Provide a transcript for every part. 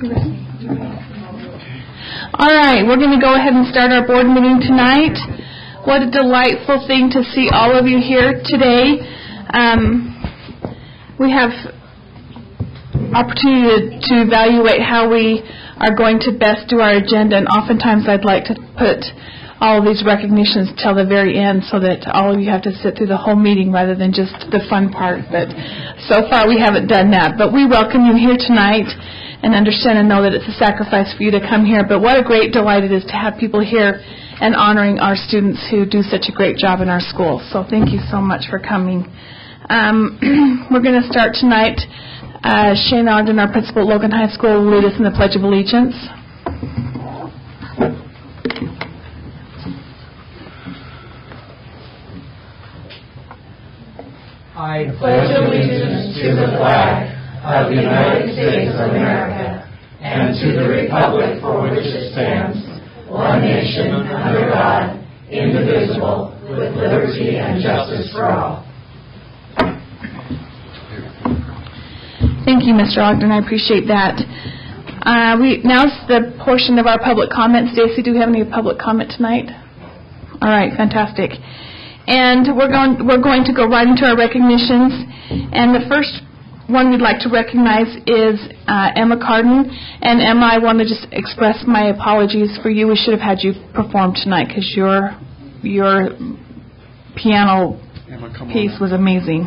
All right, we're going to go ahead and start our board meeting tonight. What a delightful thing to see all of you here today. We have opportunity to evaluate how we are going to best do our agenda, and oftentimes I'd like to put all of these recognitions till the very end so that all of you have to sit through the whole meeting rather than just the fun part. But so far we haven't done that. But we welcome you here tonight and understand and know that it's a sacrifice for you to come here. But what a great delight it is to have people here and honoring our students who do such a great job in our school. So thank you so much for coming. We're going to start tonight. Shane Ogden, our principal at Logan High School, will lead us in the Pledge of Allegiance. I pledge allegiance to the flag of the United States of America and to the republic for which it stands, one nation, under God, indivisible, with liberty and justice for all. Thank you, Mr. Ogden. I appreciate that. Now's the portion of our public comment. Stacy, do we have any public comment tonight? All right, fantastic. And we're going to go right into our recognitions. And the first one we'd like to recognize is Emma Carden. And Emma, I want to just express my apologies for you. We should have had you perform tonight because your piano piece was amazing.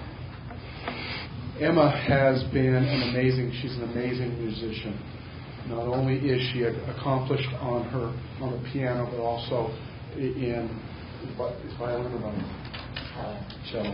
Emma has been she's an amazing musician. Not only is she accomplished on the piano, but also in violin or cello.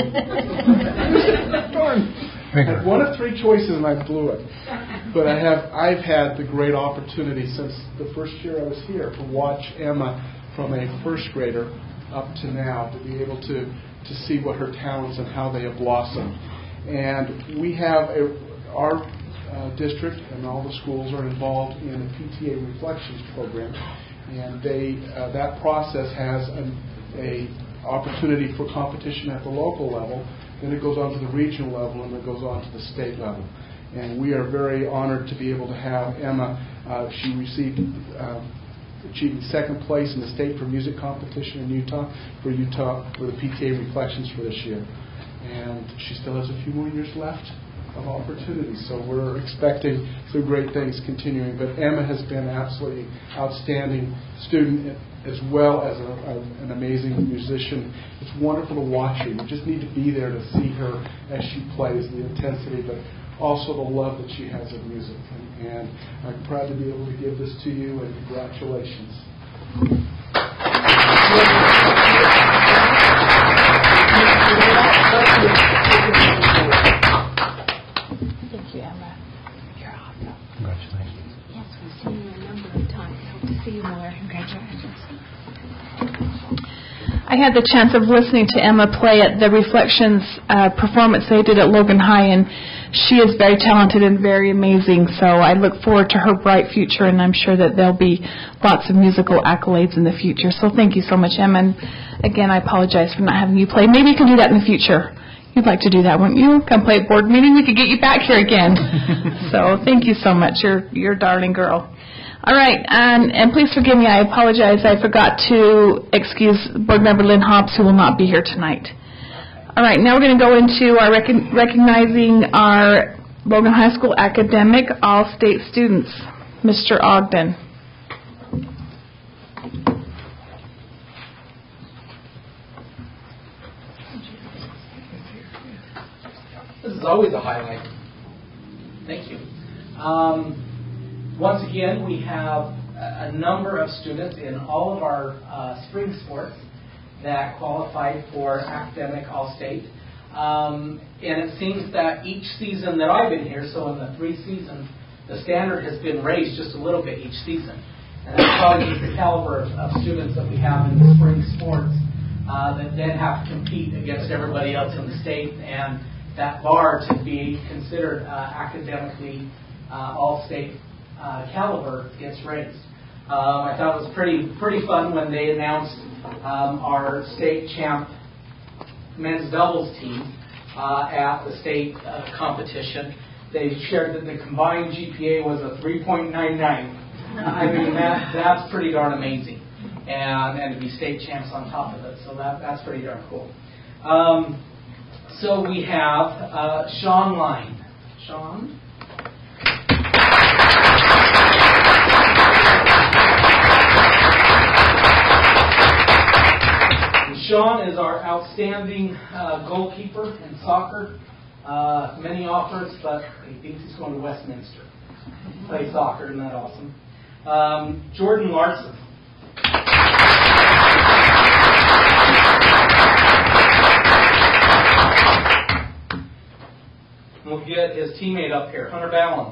I had one of three choices and I blew it. But I've had the great opportunity since the first year I was here to watch Emma from a first grader up to now, to be able to see what her talents and how they have blossomed. And we have our district and all the schools are involved in the PTA Reflections program, and that process has a opportunity for competition at the local level. Then it goes on to the regional level, and it goes on to the state level. And we are very honored to be able to have Emma. She achieved second place in the state for music competition in Utah for the PTA Reflections for this year. And she still has a few more years left of opportunity. So we're expecting some great things continuing. But Emma has been an absolutely outstanding student as well as an amazing musician. It's wonderful to watch her. You just need to be there to see her as she plays, the intensity, but also the love that she has of music. And I'm proud to be able to give this to you, and congratulations. Thank you, Emma. You're awesome. Congratulations. Yes, we've seen you a number of times. Hope to see you more. Congratulations. I had the chance of listening to Emma play at the Reflections performance they did at Logan High, and she is very talented and very amazing. So I look forward to her bright future, and I'm sure that there'll be lots of musical accolades in the future. So thank you so much, Emma. And again, I apologize for not having you play. Maybe you can do that in the future. You'd like to do that, wouldn't you? Come play at board meeting. We could get you back here again. So thank you so much. You're a darling girl. All right, and please forgive me. I apologize. I forgot to excuse board member Lynn Hobbs, who will not be here tonight. All right, now we're going to go into our recognizing our Logan High School academic all-state students. Mr. Ogden. This is always a highlight. Thank you. Once again, we have a number of students in all of our spring sports that qualified for academic all-state. And it seems that each season that I've been here, so in the 3 seasons, the standard has been raised just a little bit each season. And that's probably the caliber of students that we have in the spring sports that then have to compete against everybody else in the state, and that bar to be considered academically all-state caliber gets raised. I thought it was pretty fun when they announced our state champ men's doubles team at the state competition, they shared that the combined GPA was a 3.99. I mean, that's pretty darn amazing. And to be state champs on top of it. So that's pretty darn cool. So we have Sean Line. Sean? Sean is our outstanding goalkeeper in soccer. Many offers, but he thinks he's going to Westminster. Play soccer, isn't that awesome? Jordan Larson. We'll get his teammate up here, Hunter Ballin.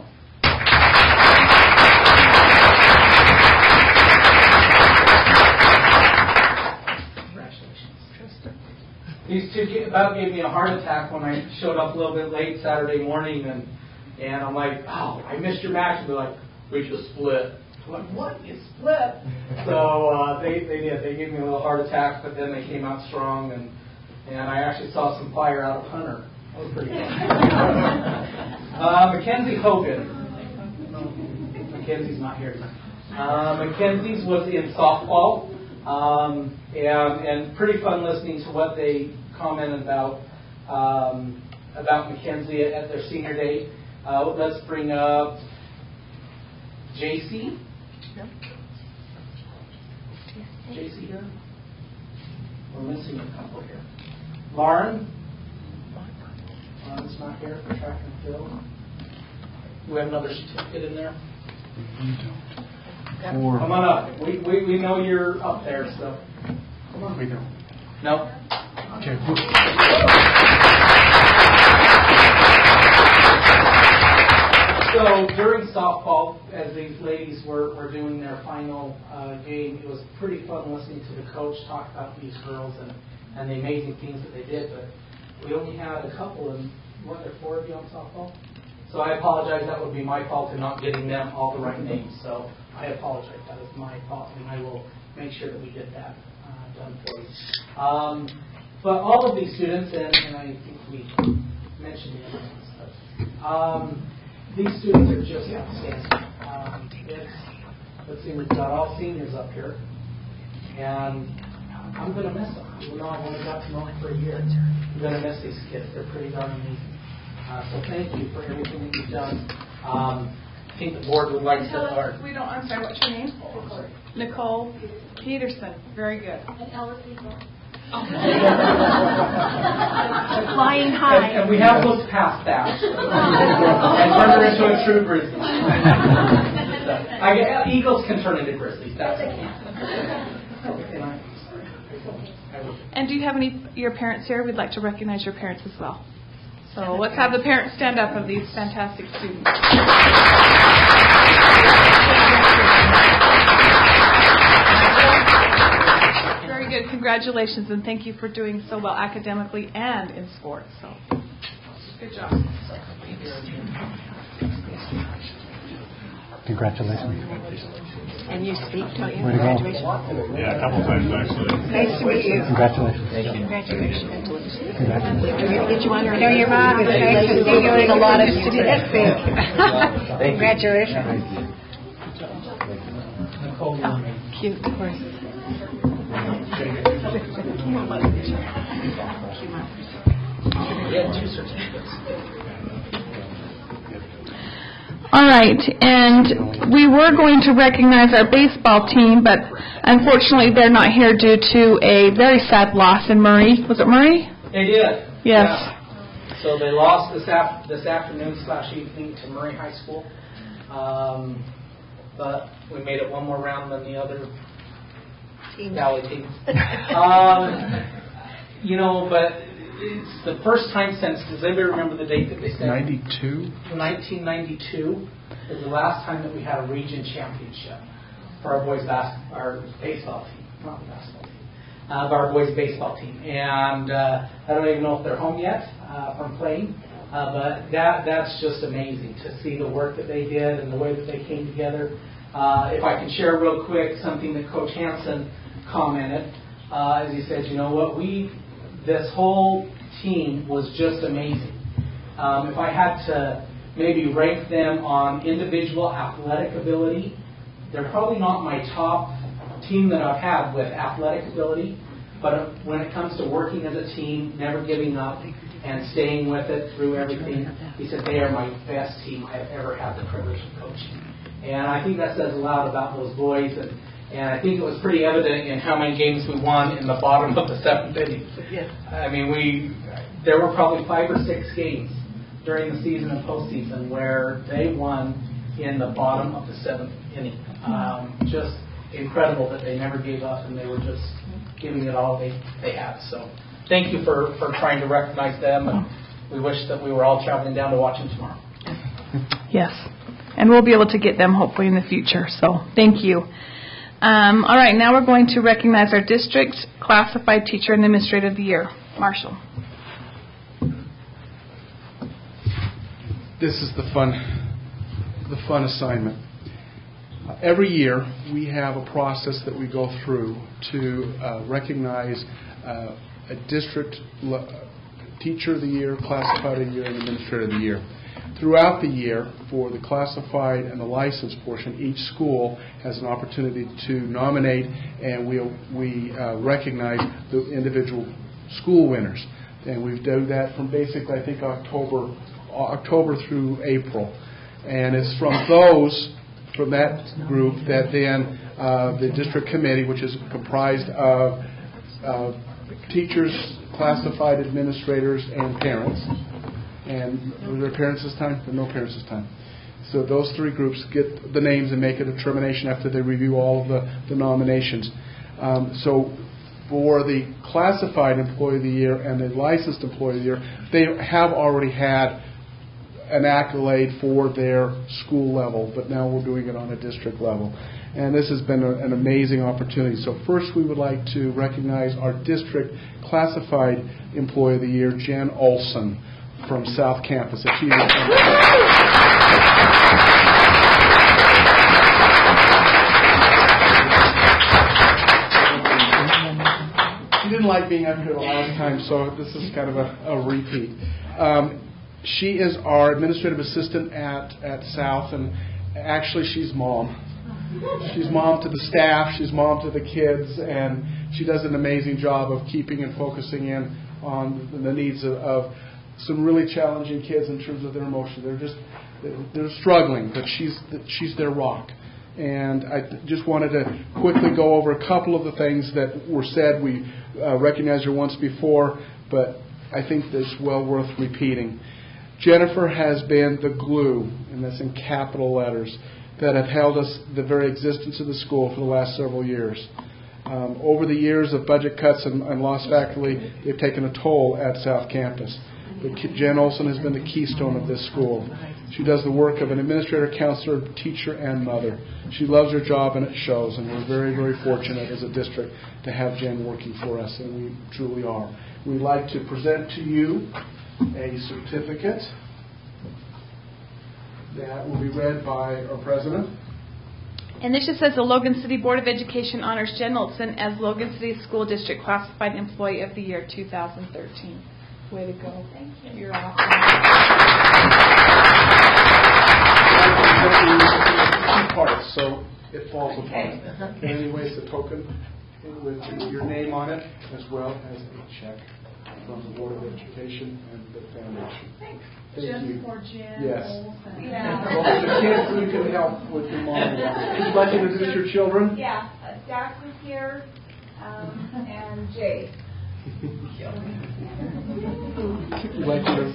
These two about gave me a heart attack when I showed up a little bit late Saturday morning, and I'm like, oh, I missed your match. And they're like, we just split. I'm like, what? You split? So they did. They gave me a little heart attack, but then they came out strong, and I actually saw some fire out of Hunter. That was pretty good. Mackenzie Hogan. No, Mackenzie's not here. Mackenzie's was in softball. And pretty fun listening to what they commented about Mackenzie at their senior day. Let's bring up JC. JC here. We're missing a couple here. Lauren. Lauren's not here for track and field. Do we have another certificate in there? We don't. Come on up. We know you're up there, so come on. We don't. No? Okay. So during softball, as these ladies were doing their final game, it was pretty fun listening to the coach talk about these girls and the amazing things that they did. But we only had a couple, and weren't there 4 of you on softball? So I apologize. That would be my fault in not getting them all the right names. So I apologize. That is my fault, and I will make sure that we get that done for you. But all of these students, and I think we mentioned the other ones, but these students are just outstanding. Let's see, we've got all seniors up here, and I'm going to miss them. Even though I've only got to know them for a year, I'm going to miss these kids. They're pretty darn amazing. So thank you for everything that you've done. I think the board would like to start. I'm sorry, what's your name? Nicole Peterson. Very good. And Ellis Eagle. Flying high. And we have looked past that and turned her into a true grizzly. Eagles can turn into grizzlies. That's it. And do you have your parents here? We'd like to recognize your parents as well. So let's have the parents stand up of these fantastic students. Very good. Congratulations, and thank you for doing so well academically and in sports. So good job. Congratulations. And you speak, don't you? Way to go. Yeah, a couple times actually. Nice to meet you. Congratulations. Thank you. Congratulations. Congratulations. We're going to get you on. I know your mom is nice to see you doing a lot of students. Congratulations. Nicole, Oh, cute, of course. Yeah, 2 certificates. All right, and we were going to recognize our baseball team, but unfortunately they're not here due to a very sad loss in Murray. Was it Murray? They did. Yes. Yeah. So they lost this afternoon/evening to Murray High School. But we made it one more round than the other Valley teams. But it's the first time since, does anybody remember the date that they said? 92? 1992 is the last time that we had a region championship for our our baseball team, not the basketball team, but our boys baseball team. And I don't even know if they're home yet from playing, but that's just amazing to see the work that they did and the way that they came together. If I can share real quick something that Coach Hansen commented, as he said, you know what, this whole team was just amazing. If I had to maybe rank them on individual athletic ability. They're probably not my top team that I've had with athletic ability, but when it comes to working as a team, never giving up and staying with it through everything, he said they are my best team I've ever had the privilege of coaching. And I think that says a lot about those boys, and I think it was pretty evident in how many games we won in the bottom of the 7th inning. I mean, there were probably 5 or 6 games during the season and postseason where they won in the bottom of the 7th inning. Just incredible that they never gave up and they were just giving it all they had. So thank you for trying to recognize them, and we wish that we were all traveling down to watch them tomorrow. Yes, and we'll be able to get them hopefully in the future. So thank you. All right, now we're going to recognize our district classified teacher and administrator of the year. Marshall. This is the fun assignment. Every year we have a process that we go through to recognize a district teacher of the year, classified of the year, and administrator of the year. Throughout the year, for the classified and the licensed portion, each school has an opportunity to nominate, and we recognize the individual school winners. And we do that from basically, I think, October through April. And it's from that group that then the district committee, which is comprised of teachers, classified administrators, and parents. And were there parents this time? There were no parents this time. So those 3 groups get the names and make a determination after they review all of the nominations. So for the classified employee of the year and the licensed employee of the year, they have already had an accolade for their school level, but now we're doing it on a district level. And this has been an amazing opportunity. So first we would like to recognize our district classified employee of the year, Jen Olson from South Campus. She didn't like being up here the last time, so this is kind of a repeat. She is our administrative assistant at South, and actually she's mom. She's mom to the staff, she's mom to the kids, and she does an amazing job of keeping and focusing in on the needs of some really challenging kids in terms of their emotion. They're struggling, but she's their rock. And I just wanted to quickly go over a couple of the things that were said. We recognized her once before, but I think that's well worth repeating. Jennifer has been the glue, and that's in capital letters, that have held us the very existence of the school for the last several years. Over the years of budget cuts and lost faculty, they've taken a toll at South Campus. But Jen Olson has been the keystone of this school. She does the work of an administrator, counselor, teacher, and mother. She loves her job, and it shows, and we're very, very fortunate as a district to have Jen working for us, and we truly are. We'd like to present to you a certificate that will be read by our president. And this just says the Logan City Board of Education honors Jen Olson as Logan City School District Classified Employee of the Year 2013. Way to go. Thank you. You're awesome. Two parts, so it falls apart. Anyways, the token with your name on it, as well as a check from the Board of Education and the foundation. Thank Just you. for Jen Yes. Olson. Yeah. Well, there's a kid who can help with your mom. Would you like to introduce your children? Yeah, Dak was here, and Jay. Would you like to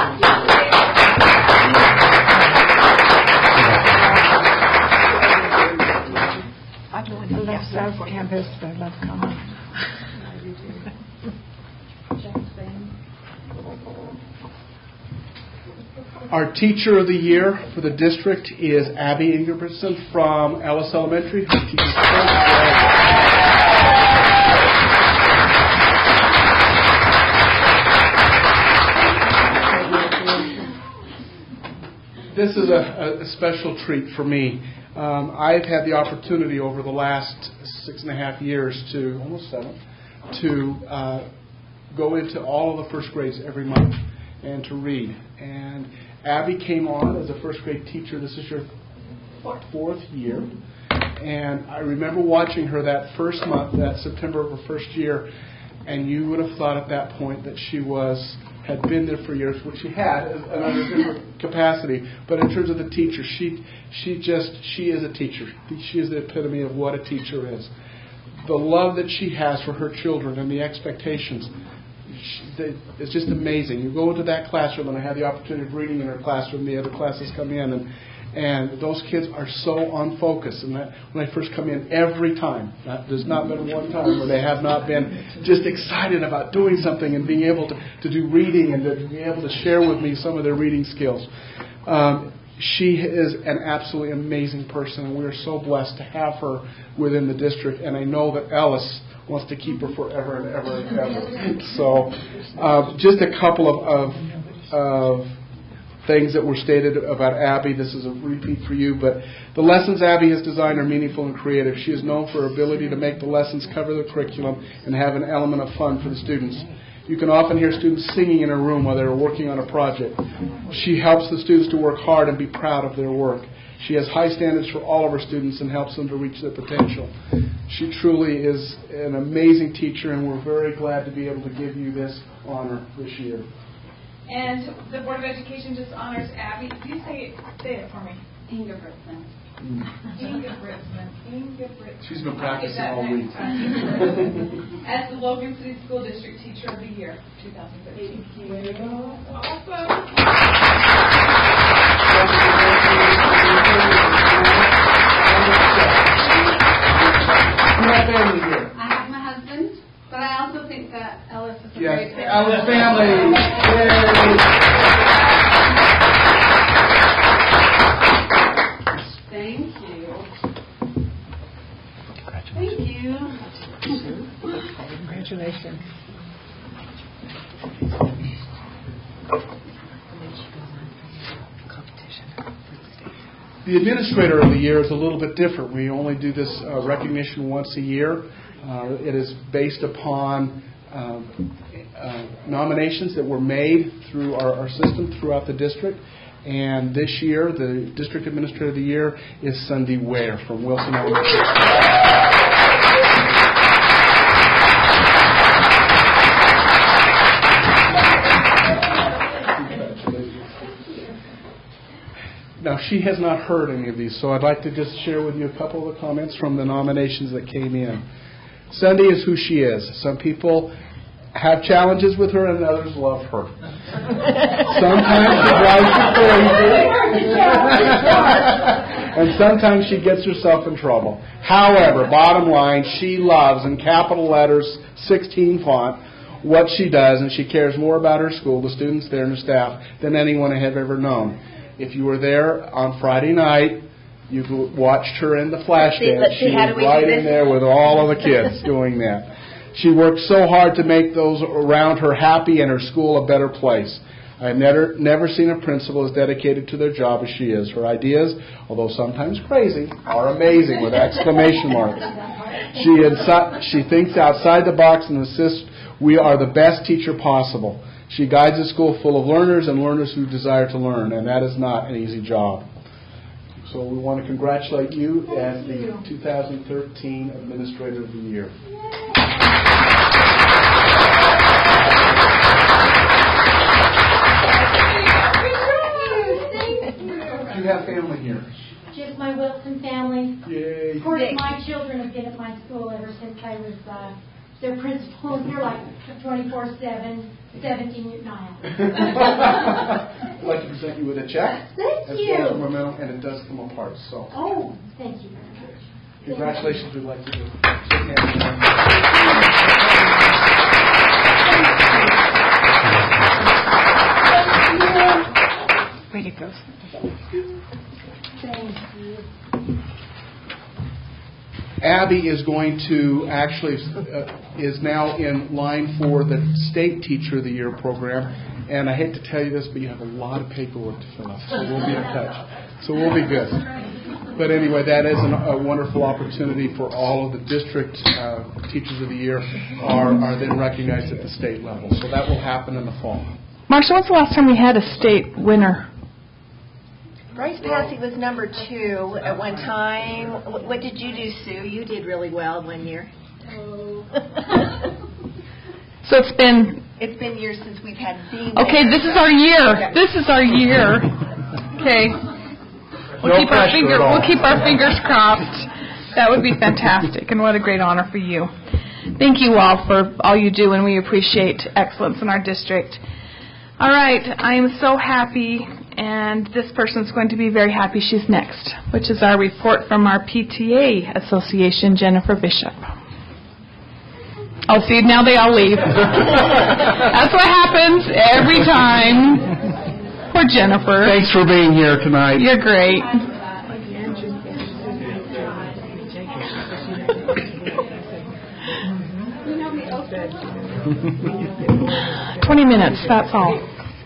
I love South Campus. I love coming. Our teacher of the year for the district is Abby Ingebrigtsen from Ellis Elementary. Who teaches This is a special treat for me. I've had the opportunity over the last 6.5 years to, almost 7, to go into all of the first grades every month and to read. And Abby came on as a first grade teacher. This is your fourth year. And I remember watching her that first month, that September of her first year, and you would have thought at that point that she had been there for years, which she had in a different capacity. But in terms of the teacher, she is a teacher. She is the epitome of what a teacher is. The love that she has for her children and the expectations, it's just amazing. You go into that classroom, and I had the opportunity of reading in her classroom. The other classes come in, and those kids are so unfocused. And that, when I first come in, every time, there's not been one time where they have not been just excited about doing something and being able to do reading and to be able to share with me some of their reading skills. She is an absolutely amazing person, and we are so blessed to have her within the district. And I know that Ellis wants to keep her forever and ever and ever. So just a couple of things that were stated about Abby. This is a repeat for you, but the lessons Abby has designed are meaningful and creative. She is known for her ability to make the lessons cover the curriculum and have an element of fun for the students. You can often hear students singing in her room while they're working on a project. She helps the students to work hard and be proud of their work. She has high standards for all of her students and helps them to reach their potential. She truly is an amazing teacher, and we're very glad to be able to give you this honor this year. And the Board of Education just honors Abby. Do you say it for me? Inga Britzman. Inga Britzman. She's been practicing all week. As the Logan City School District Teacher of the Year, 2013. Thank you. Awesome. I have my husband, but I also think that Ellis is a great family. Ellis family. Thank you. Thank you. Congratulations. The Administrator of the Year is a little bit different. We only do this recognition once a year. It is based upon nominations that were made through our system throughout the district. And this year, the District Administrator of the Year is Cindy Ware from Wilson Elementary. Now, she has not heard any of these, so I'd like to just share with you a couple of the comments from the nominations that came in. Cindy is who she is. Some people have challenges with her, and others love her. Sometimes she drives you crazy, and sometimes she gets herself in trouble. However, bottom line, she loves, in capital letters, 16 font, what she does, and she cares more about her school, the students there, and the staff, than anyone I have ever known. If you were there on Friday night, you watched her in the flash dance. She was right in there with all of the kids doing that. She worked so hard to make those around her happy and her school a better place. I've never seen a principal as dedicated to their job as she is. Her ideas, although sometimes crazy, are amazing with exclamation marks. She thinks outside the box and insists we are the best teacher possible. She guides a school full of learners and learners who desire to learn, and that is not an easy job. So we want to congratulate you as the 2013 Administrator of the Year. Do you have family here? Just my Wilson family. Yay. Of course, my children have been at my school ever since I was their principal. They're like 24/7, 17 at night. I'd like to present you with a check. Thank you. As well as a memento, and it does come apart. So. Oh, thank you very much. Congratulations. We'd like to do. Way to go. Thank you. Abby is going to actually is now in line for the State Teacher of the Year program, and I hate to tell you this, but you have a lot of paperwork to fill out, so we'll be in touch. So we'll be good. But anyway, that is a wonderful opportunity for all of the district Teachers of the Year are then recognized at the state level. So that will happen in the fall. Marcia, when's the last time we had a state winner? Bryce Passy was number 2 at one time. What did you do, Sue? You did really well one year. So it's been years since we've had Dean. Okay, this is our year. This is our year. Okay. We'll keep our fingers crossed. That would be fantastic, and what a great honor for you. Thank you all for all you do, and we appreciate excellence in our district. All right, I am so happy, and this person's going to be very happy. She's next, which is our report from our PTA Association, Jennifer Bishop. Oh, see, now they all leave. That's what happens every time. Poor Jennifer. Thanks for being here tonight. You're great. 20 minutes, that's all.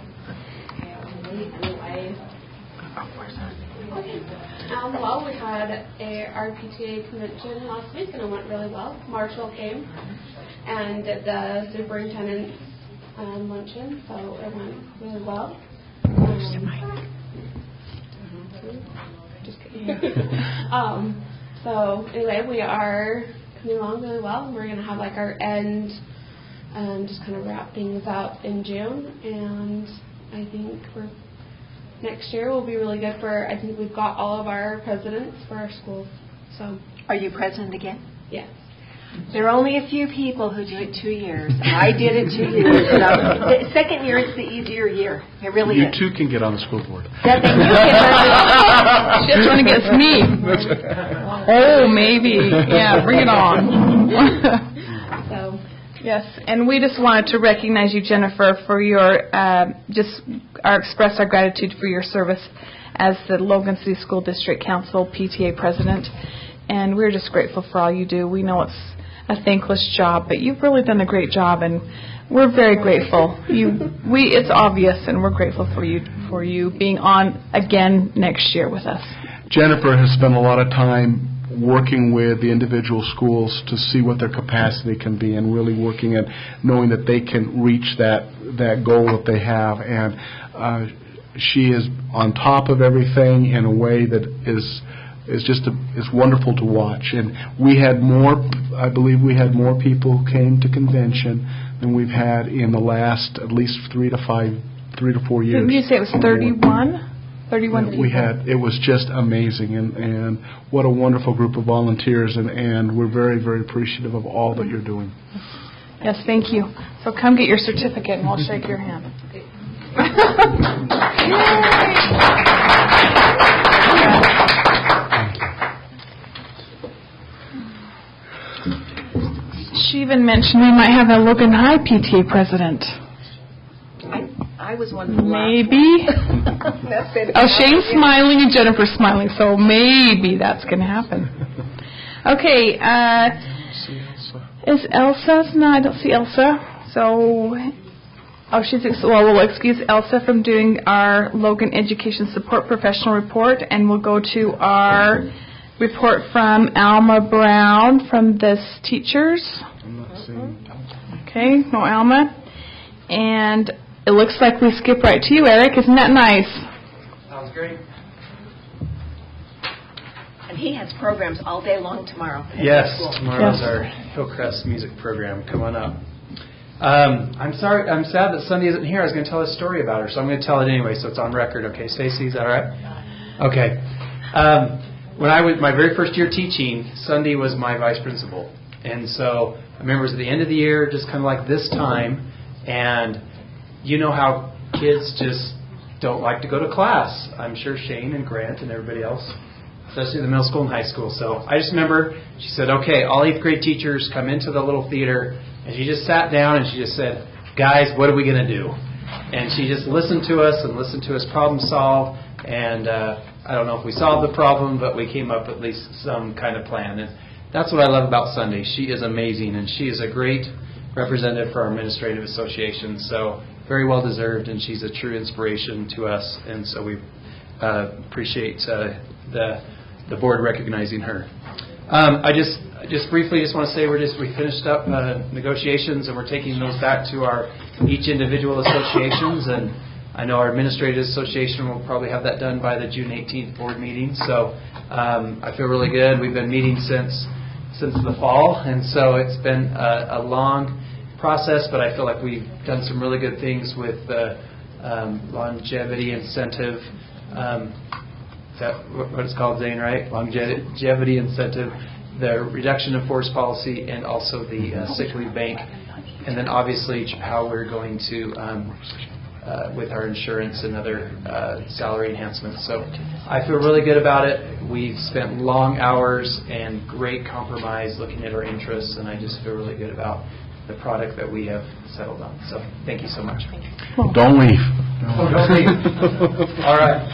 Well, we had our PTA convention last week, and it went really well. Marshall came and did the superintendent's luncheon, so it went really well. Just kidding. So anyway, we are coming along really well, and we're going to have like our end, just kind of wrap things up in June, and I think next year will be really good for, I think we've got all of our presidents for our schools. So. Are you president again? Yes. There are only a few people who do it 2 years. I did it 2 years. So the second year is the easier year. It really is. You too can get on the school board. That thing you can Just one against me. Oh, maybe. Yeah, bring it on. So. Yes, and we just wanted to recognize you, Jennifer, for your express our gratitude for your service as the Logan City School District Council PTA President, and we're just grateful for all you do. We know it's a thankless job, but you've really done a great job, and we're very grateful. It's obvious, and we're grateful for you being on again next year with us. Jennifer has spent a lot of time working with the individual schools to see what their capacity can be, and really working at knowing that they can reach that goal that they have. And she is on top of everything in a way that is wonderful to watch. And I believe we had more people who came to convention than we've had in the last at least 3 to 4 years. Didn't you say it was 31? 31 people. It was just amazing, and what a wonderful group of volunteers, and we're very, very appreciative of all that you're doing. Yes, thank you. So come get your certificate, and we'll shake your hand. She even mentioned we might have a Logan High PTA president. I was one of the maybe. Shane's smiling and Jennifer's smiling, so maybe that's going to happen. Okay, is Elsa? No, I don't see Elsa. So, we'll excuse Elsa from doing our Logan Education Support Professional Report, and we'll go to our report from Alma Brown from the teachers. I'm not seeing Elsa. Okay, no Alma. And it looks like we skip right to you, Eric. Isn't that nice? Sounds great. And he has programs all day long tomorrow. Yes, tomorrow's our Hillcrest music program. Come on up. I'm sad that Sunday isn't here. I was going to tell a story about her, so I'm going to tell it anyway, so it's on record. Okay, Stacey, is that all right? Okay. When I was my very first year teaching, Sunday was my vice principal. And so I remember it was at the end of the year, just kind of like this time, and you know how kids just don't like to go to class. I'm sure Shane and Grant and everybody else, especially the middle school and high school. So I just remember she said, okay, all 8th grade teachers come into the little theater. And she just sat down and she just said, guys, what are we going to do? And she just listened to us and listened to us problem solve. And I don't know if we solved the problem, but we came up with at least some kind of plan. And that's what I love about Sunday. She is amazing, and she is a great representative for our administrative association. So very well deserved, and she's a true inspiration to us. And so we appreciate the board recognizing her. I just briefly, just want to say we finished up negotiations, and we're taking those back to each individual associations, and I know our administrative association will probably have that done by the June 18th board meeting. So I feel really good. We've been meeting since the fall, and so it's been a long process, but I feel like we've done some really good things with the longevity incentive. Is that what it's called, Zane, right? Longevity incentive, the reduction in force policy, and also the sick leave bank. And then obviously how we're going to, with our insurance and other salary enhancements. So I feel really good about it. We've spent long hours and great compromise looking at our interests, and I just feel really good about the product that we have settled on. So thank you so much. Don't leave. Don't leave. All right.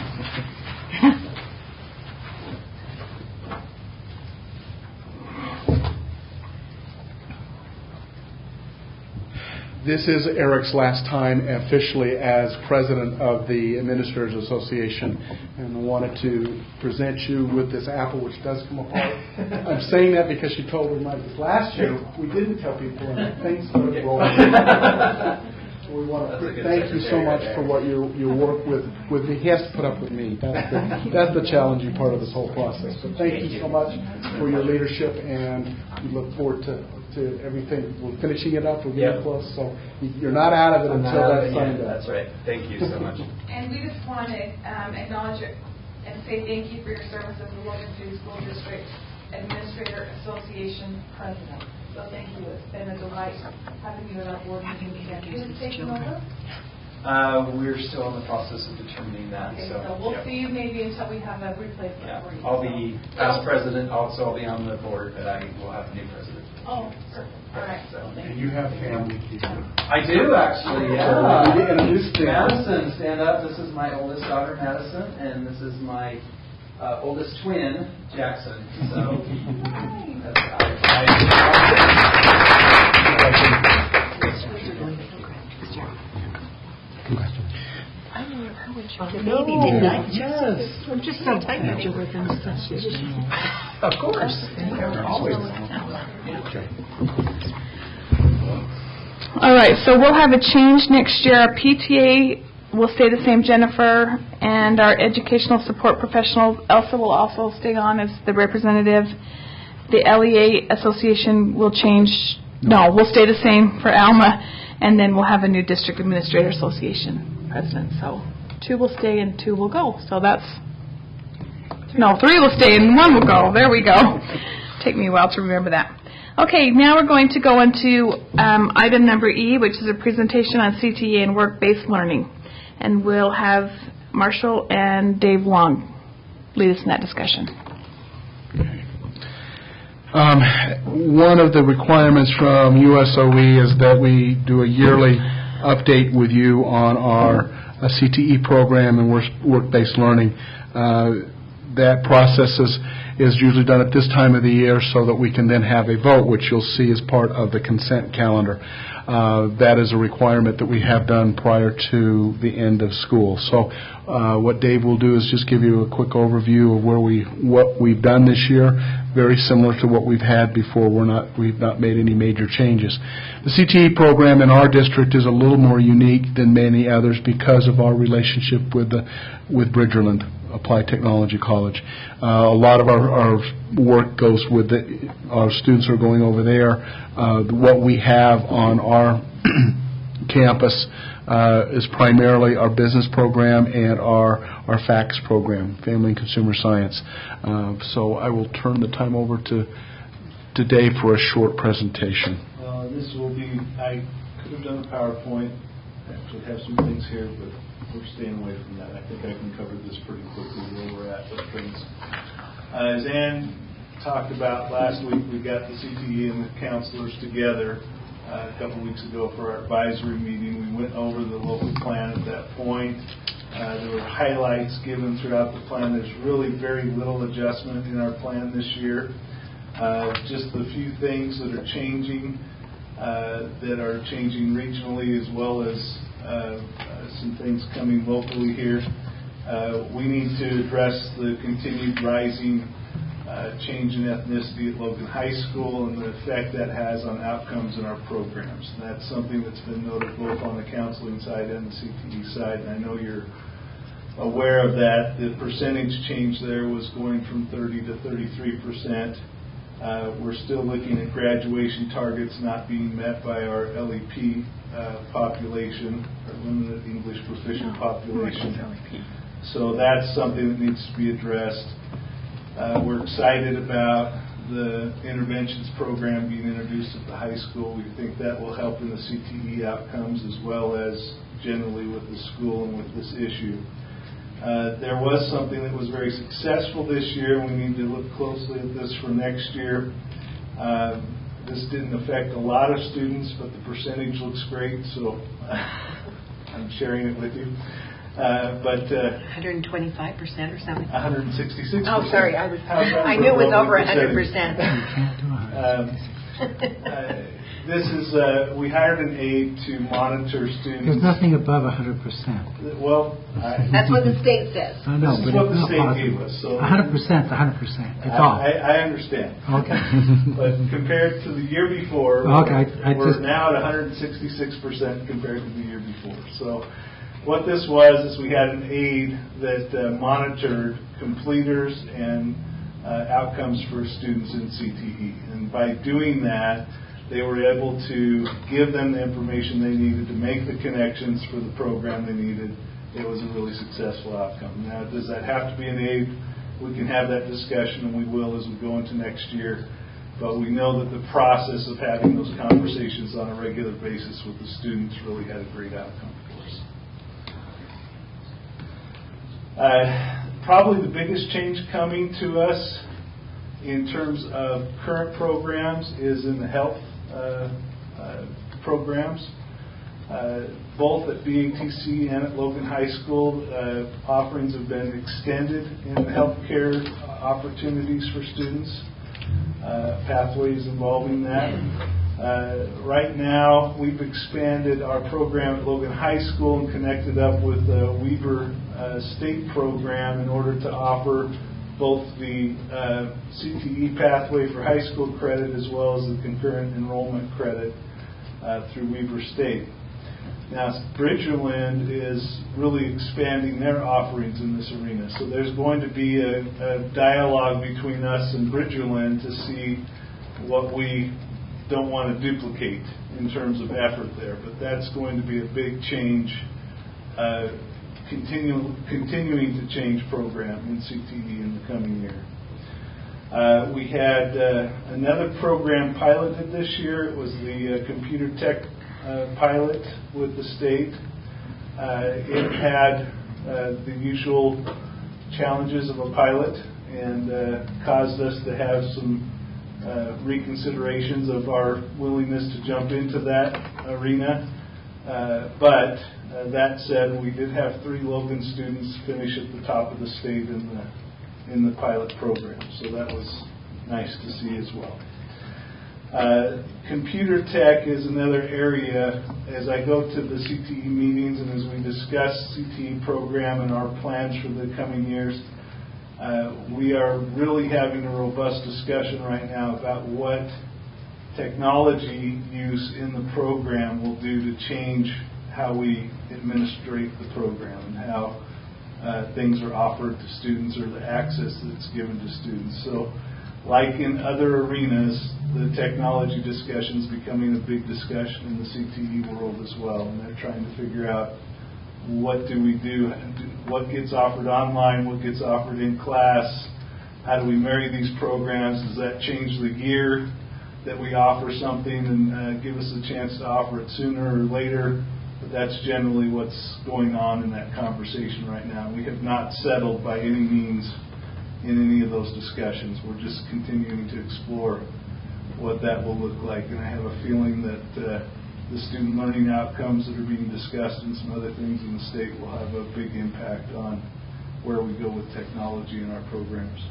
This is Eric's last time officially as president of the Administrators Association, and I wanted to present you with this apple, which does come apart. I'm saying that because she told me this last year we didn't tell people, and things started rolling. So we want to thank you so much for what your work with me. He has to put up with me. That's the challenging part of this whole process. So thank you so much for your leadership, and we look forward to everything. We're finishing it up. We're getting close, so you're not out of it until that's signed up. That's right. Thank you so much. And we just want to acknowledge it and say thank you for your service as the Logan City School District Administrator Association President. So thank you. It's been a delight having you at our board meeting again. Who's taking over? We're still in the process of determining that. Okay, so we'll see you maybe until we have a replacement for you. I'll be as president. Also, I'll be on the board, but I will have a new president. Oh, perfect. All right. So And you have family people. I do actually. Yeah. Madison, stand up. This is my oldest daughter, Madison, and this is my oldest twin, Jackson. So The baby did not. Yes. I'm just so tired you're with him. Of course. All right, so we'll have a change next year. Our PTA will stay the same, Jennifer, and our educational support professional, Elsa, will also stay on as the representative. The LEA Association will change. No, we'll stay the same for Alma, and then we'll have a new District Administrator Association president. So 2 will stay and 2 will go. So that's, no, 3 will stay and 1 will go. There we go. Take me a while to remember that. Okay, now we're going to go into item number E, which is a presentation on CTE and work-based learning. And we'll have Marshall and Dave Long lead us in that discussion. One of the requirements from USOE is that we do a yearly update with you on our CTE program and work-based learning. That process is usually done at this time of the year so that we can then have a vote, which you'll see as part of the consent calendar. That is a requirement that we have done prior to the end of school. So what Dave will do is just give you a quick overview of what we've done this year, very similar to what we've had before. We've not made any major changes. The CTE program in our district is a little more unique than many others because of our relationship with Bridgerland Applied Technology College. A lot of our work goes with our students who are going over there. What we have on our campus is primarily our business program and our FACS program, Family and Consumer Science. So I will turn the time over to Dave for a short presentation. This will be, I could have done a PowerPoint, actually have some things here, but we're staying away from that. I think I can cover this pretty quickly where we're at with things. As Ann talked about last week, we got the CTE and the counselors together a couple weeks ago for our advisory meeting. We went over the local plan at that point. There were highlights given throughout the plan. There's really very little adjustment in our plan this year. Just the few things that are changing regionally, as well as some things coming locally here. We need to address the continued rising change in ethnicity at Logan High School and the effect that has on outcomes in our programs. And that's something that's been noted both on the counseling side and the CTE side, and I know you're aware of that. The percentage change there was going from 30 to 33%. We're still looking at graduation targets not being met by our LEP population, or limited English proficient population. So that's something that needs to be addressed. We're excited about the interventions program being introduced at the high school. We think that will help in the CTE outcomes as well as generally with the school and with this issue. There was something that was very successful this year. We need to look closely at this for next year. This didn't affect a lot of students, but the percentage looks great, so I'm sharing it with you. But 125% or something. 166%. Oh, sorry, I knew it was over 100%. This is we hired an aide to monitor students. There's nothing above 100%. Well, that's what the state says. I know, this is but what the state gave us. So 100% is 100%. It's all. I understand. Okay. But compared to the year before, we're now at 166% compared to the year before. So what this was is we had an aide that monitored completers and outcomes for students in CTE. And by doing that, they were able to give them the information they needed to make the connections for the program they needed. It was a really successful outcome. Now, does that have to be an aide? We can have that discussion, and we will as we go into next year. But we know that the process of having those conversations on a regular basis with the students really had a great outcome for us. Probably the biggest change coming to us in terms of current programs is in the health programs. Both at BATC and at Logan High School, offerings have been extended in the healthcare opportunities for students, pathways involving that. Right now, we've expanded our program at Logan High School and connected up with the Weber State program in order to offer both the CTE pathway for high school credit as well as the concurrent enrollment credit through Weber State. Now, Bridgerland is really expanding their offerings in this arena. So there's going to be a dialogue between us and Bridgerland to see what we don't want to duplicate in terms of effort there. But that's going to be a big change, continuing to change program in CTE in the coming year. We had another program piloted this year. It was the computer tech pilot with the state. It had the usual challenges of a pilot and caused us to have some reconsiderations of our willingness to jump into that arena. But that said, we did have 3 Logan students finish at the top of the state in the pilot program, so that was nice to see as well. Computer tech is another area. As I go to the CTE meetings and as we discuss CTE program and our plans for the coming years, we are really having a robust discussion right now about what technology use in the program will do to change how we administrate the program and how things are offered to students or the access that's given to students. So like in other arenas, the technology discussion is becoming a big discussion in the CTE world as well. And they're trying to figure out what do we do, what gets offered online, what gets offered in class, how do we marry these programs, does that change the gear that we offer something and give us a chance to offer it sooner or later. But that's generally what's going on in that conversation right now. We have not settled by any means in any of those discussions. We're just continuing to explore what that will look like. And I have a feeling that the student learning outcomes that are being discussed and some other things in the state will have a big impact on where we go with technology in our programs.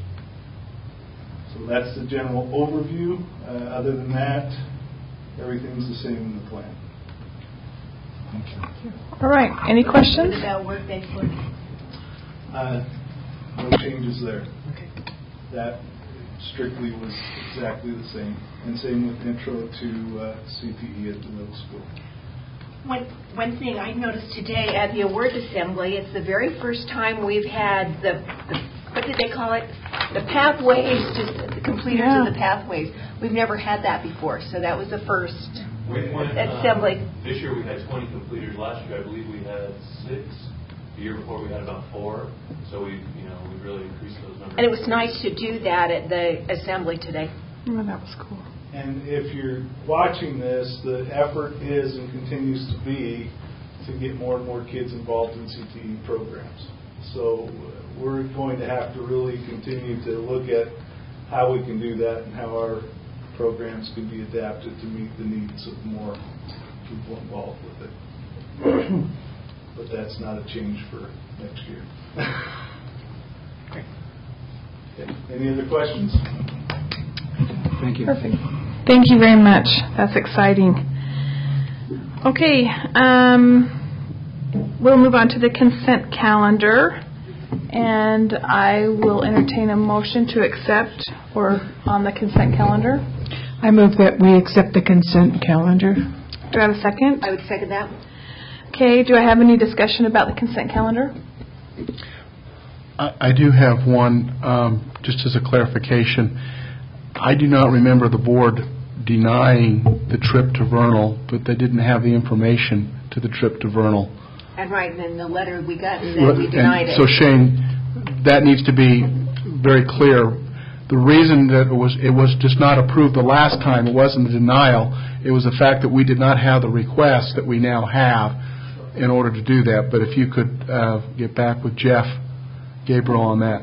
So that's the general overview. Other than that, everything's the same in the plan. Thank you. All right. Any questions? What about work-based learning? No changes there. Okay. That strictly was exactly the same. And same with intro to CTE at the middle school. One thing I noticed today at the awards assembly, it's the very first time we've had the what did they call it? The pathways, the completers of the pathways. We've never had that before, so that was the first assembly. This year we had 20 completers. Last year I believe we had 6. The year before we had about 4. So we really increased those numbers. And it was nice to do that at the assembly today. Oh, that was cool. And if you're watching this, the effort is and continues to be to get more and more kids involved in CTE programs. So we're going to have to really continue to look at how we can do that and how our programs can be adapted to meet the needs of more people involved with it. But that's not a change for next year. Okay. Any other questions? Thank you. Perfect. Thank you very much. That's exciting. Okay, we'll move on to the consent calendar, and I will entertain a motion to accept or on the consent calendar. I move that we accept the consent calendar. Do I have a second? I would second that. Okay, do I have any discussion about the consent calendar? I do have one, just as a clarification. I do not remember the board denying the trip to Vernal, but they didn't have the information to the trip to Vernal. And right, and then the letter we got said we denied it. So Shane, that needs to be very clear. The reason that it was just not approved the last time, it wasn't a denial. It was the fact that we did not have the request that we now have in order to do that. But if you could get back with Jeff Gabriel on that.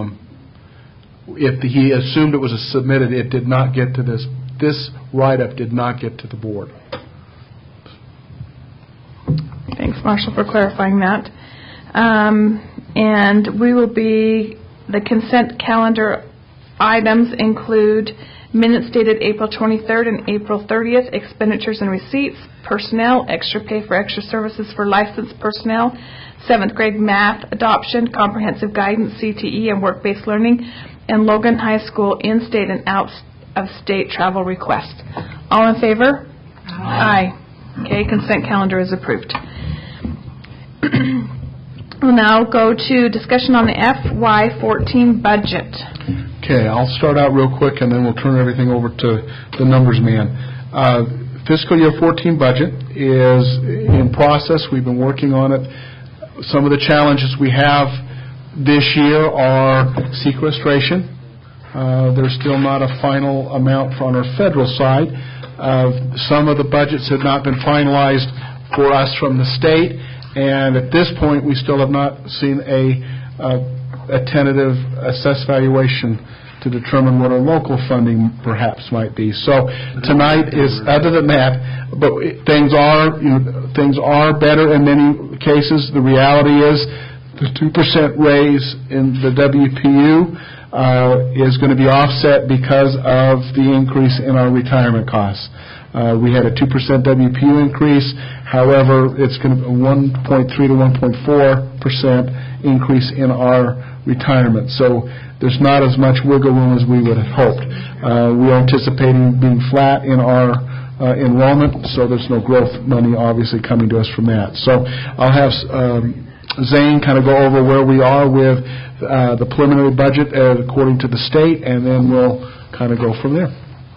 If he assumed it was submitted, it did not get to this. This write-up did not get to the board. Thanks, Marshall, for clarifying that. And we will be, the consent calendar items include minutes dated April 23rd and April 30th, expenditures and receipts, personnel, extra pay for extra services for licensed personnel, 7th grade math adoption, comprehensive guidance, CTE, and work-based learning, and Logan High School in-state and out-of-state travel request. All in favor? Aye. Okay, consent calendar is approved. We'll now go to discussion on the FY14 budget. Okay, I'll start out real quick and then we'll turn everything over to the numbers man. Fiscal year 14 budget is in process. We've been working on it. Some of the challenges we have this year are sequestration. There's still not a final amount on our federal side. Some of the budgets have not been finalized for us from the state, and at this point we still have not seen a tentative assessed valuation to determine what our local funding perhaps might be. So tonight is, other than that, but things are better in many cases. The reality is the 2% raise in the WPU is going to be offset because of the increase in our retirement costs. We had a 2% WPU increase. However, it's going to be a 1.3 to 1.4% increase in our retirement. So there's not as much wiggle room as we would have hoped. We are anticipating being flat in our enrollment, so there's no growth money obviously coming to us from that. So I'll have Zane kind of go over where we are with the preliminary budget according to the state, and then we'll kind of go from there.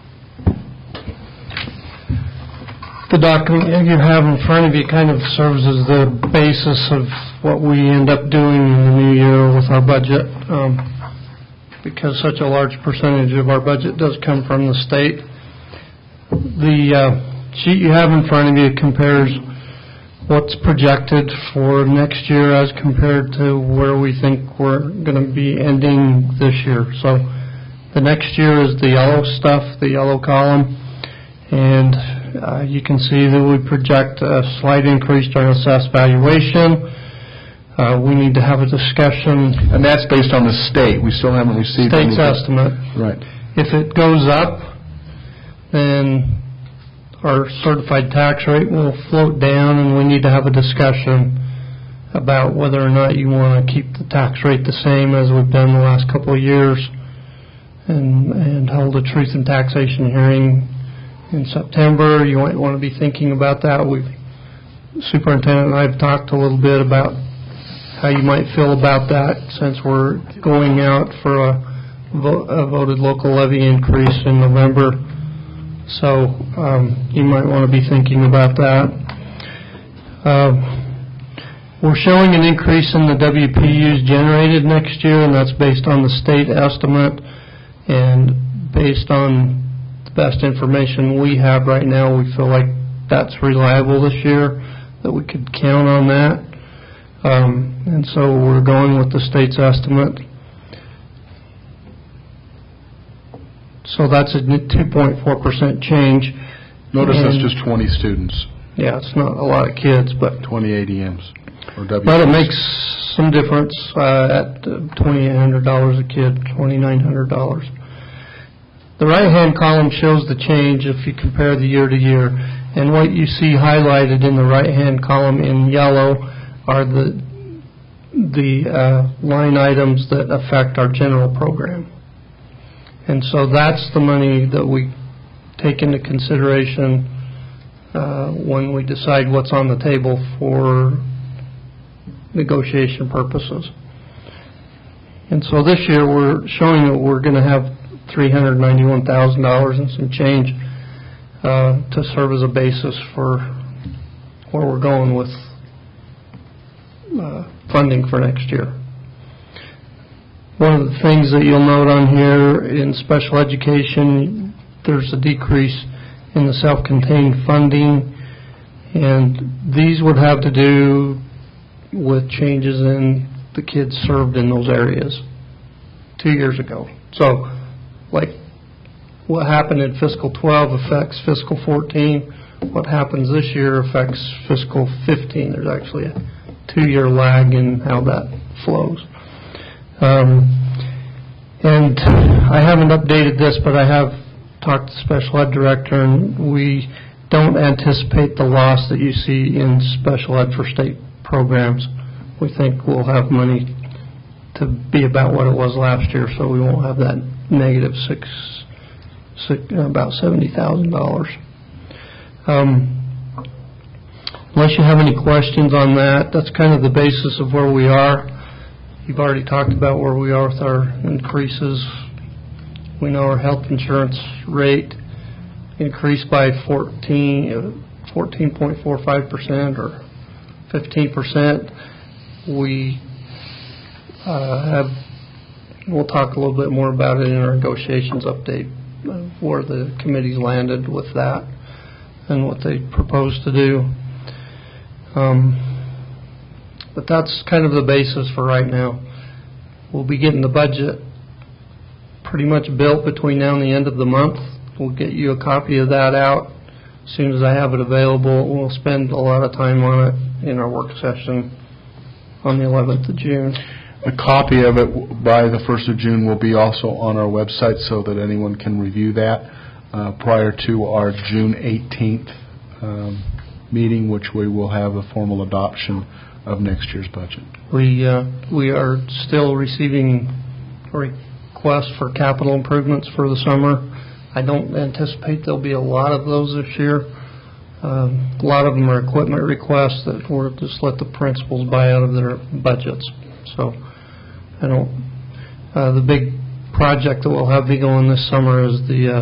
The document you have in front of you kind of serves as the basis of what we end up doing in the new year with our budget, because such a large percentage of our budget does come from the state. The sheet you have in front of you compares what's projected for next year as compared to where we think we're going to be ending this year. So the next year is the yellow stuff, the yellow column, and you can see that we project a slight increase to our assessed valuation. We need to have a discussion. And that's based on the state. We still haven't received state's estimate. Right. If it goes up, then our certified tax rate will float down, and we need to have a discussion about whether or not you want to keep the tax rate the same as we've done the last couple of years and hold a truth and taxation hearing in September. You might want to be thinking about that. Superintendent and I have talked a little bit about how you might feel about that, since we're going out for a voted local levy increase in November. So you might want to be thinking about that. We're showing an increase in the WPUs generated next year, and that's based on the state estimate, and based on the best information we have right now, we feel like that's reliable this year, that we could count on that. And so we're going with the state's estimate. So that's a 2.4% change. Notice that's just 20 students. Yeah, it's not a lot of kids, but 20 ADMs or WPUs. But it makes some difference at $2,800 a kid, $2,900. The right-hand column shows the change if you compare the year to year, and what you see highlighted in the right-hand column in yellow are the line items that affect our general program. And so that's the money that we take into consideration when we decide what's on the table for negotiation purposes. And so this year we're showing that we're going to have $391,000 and some change to serve as a basis for where we're going with funding for next year. One of the things that you'll note on here in special education, there's a decrease in the self-contained funding, and these would have to do with changes in the kids served in those areas 2 years ago. So, like what happened in fiscal 12 affects fiscal 14. What happens this year affects fiscal 15. There's actually a 2-year lag in how that flows. And I haven't updated this, but I have talked to the special ed director, and we don't anticipate the loss that you see in special ed for state programs. We think we'll have money to be about what it was last year, so we won't have that negative about $70,000. Unless you have any questions on that, that's kind of the basis of where we are. You've already talked about where we are with our increases. We know our health insurance rate increased by 14.45% or 15%. We'll talk a little bit more about it in our negotiations update, where the committee's landed with that and what they propose to do. But that's kind of the basis for right now. We'll be getting the budget pretty much built between now and the end of the month. We'll get you a copy of that out as soon as I have it available. We'll spend a lot of time on it in our work session on the 11th of June. A copy of it by the 1st of June will be also on our website so that anyone can review that prior to our June 18th meeting, which we will have a formal adoption of next year's budget. We are still receiving requests for capital improvements for the summer. I don't anticipate there'll be a lot of those this year. A lot of them are equipment requests that we'll just let the principals buy out of their budgets. So I don't. The big project that we'll have be going this summer is the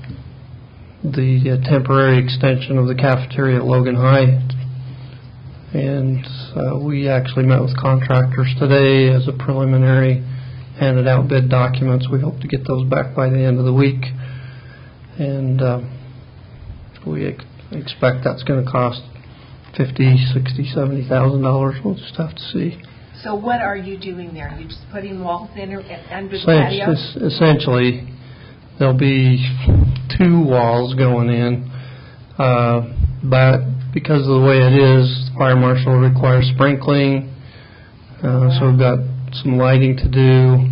temporary extension of the cafeteria at Logan High. And we actually met with contractors today as a preliminary, handed out bid documents. We hope to get those back by the end of the week. And we expect that's going to cost $50,000, $60,000, $70,000. We'll just have to see. So what are you doing there? Are you just putting walls in under the patio? Essentially, there'll be 2 walls going in, but because of the way it is, the fire marshal requires sprinkling, so we've got some lighting to do,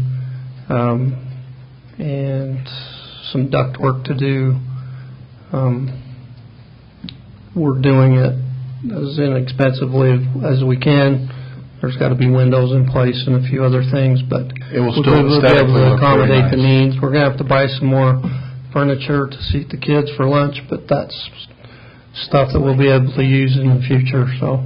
and some duct work to do. We're doing it as inexpensively as we can, There's got to be windows in place and a few other things, but It will we'll still be able aesthetically to look very accommodate the nice. needs. We're going to have to buy some more furniture to seat the kids for lunch, but that's stuff that we'll be able to use in the future, so.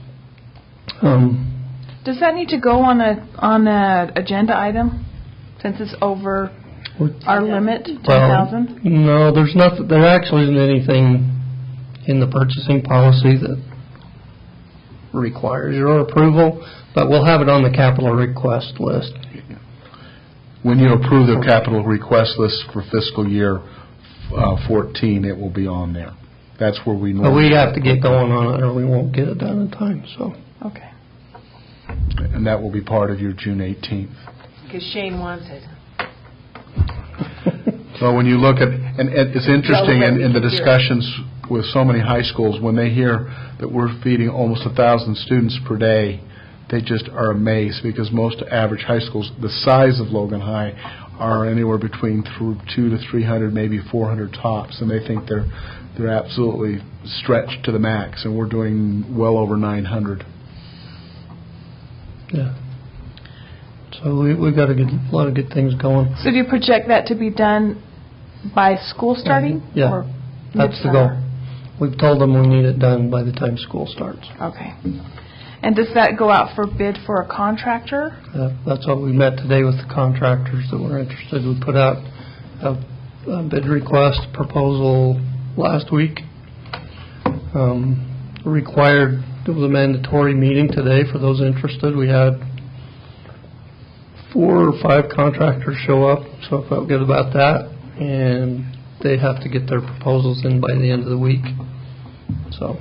Does that need to go on a agenda item, since it's over our limit, 10,000? No, there's nothing, there actually isn't anything in the purchasing policy that requires your approval, but we'll have it on the capital request list. When you approve the capital request list for fiscal year 14, it will be on there. That's where we But normally... we have to get going on it, or we won't get it done in time, so. Okay. And that will be part of your June 18th. Because Shane wants it. Well, when you look at, and it's interesting in the discussions with so many high schools, when they hear that we're feeding almost 1,000 students per day, they just are amazed, because most average high schools, the size of Logan High, are anywhere between 200 to 300, maybe 400 tops, and they think they're absolutely stretched to the max, and we're doing well over 900. Yeah. So we've got a lot of good things going. So do you project that to be done by school starting? Yeah, or that's the midsummer? goal. We've told them we need it done by the time school starts. Okay. And does that go out for bid for a contractor? That's what we met today with the contractors that were interested. We put out a bid request proposal last week. Required, it was a mandatory meeting today for those interested. We had 4 or 5 contractors show up, so I felt good about that. And they have to get their proposals in by the end of the week. So.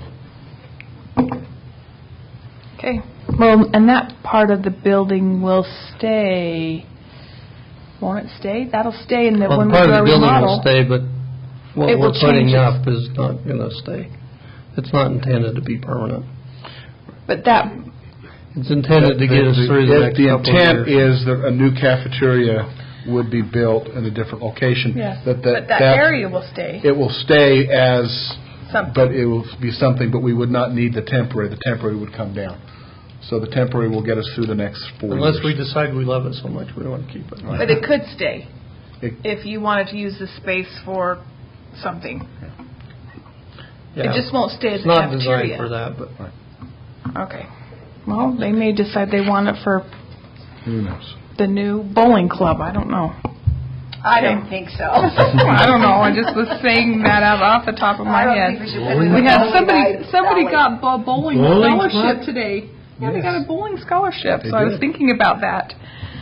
Okay. Well, and that part of the building will stay. Won't it stay? That'll stay in the Well, when we part do of our the building remodel. will stay, but what It will we're putting change it. up is not going to stay. It's not intended to be permanent. But that, It's intended to get us through the next The couple of intent years. is that a new cafeteria would be built in a different location. yes. But But that area will stay. It will stay as, Something. but it will be something, but we would not need the temporary. The temporary would come down. So the temporary will get us through the next 4 years. Unless we decide we love it so much we want to keep it. But it could stay It- if you wanted to use the space for something. Yeah. It just won't stay as It's a not cafeteria. designed for that, but Okay. Well, they may decide they want it for Who knows? the new bowling club. I don't know. I don't think so. I don't know. I just was saying that out off the top of my I don't head. think we should put it in We the had bowling somebody alley. got a bowling Bowling scholarship club? today. Yeah, they Yes. got a bowling scholarship. They So I was did. thinking about that.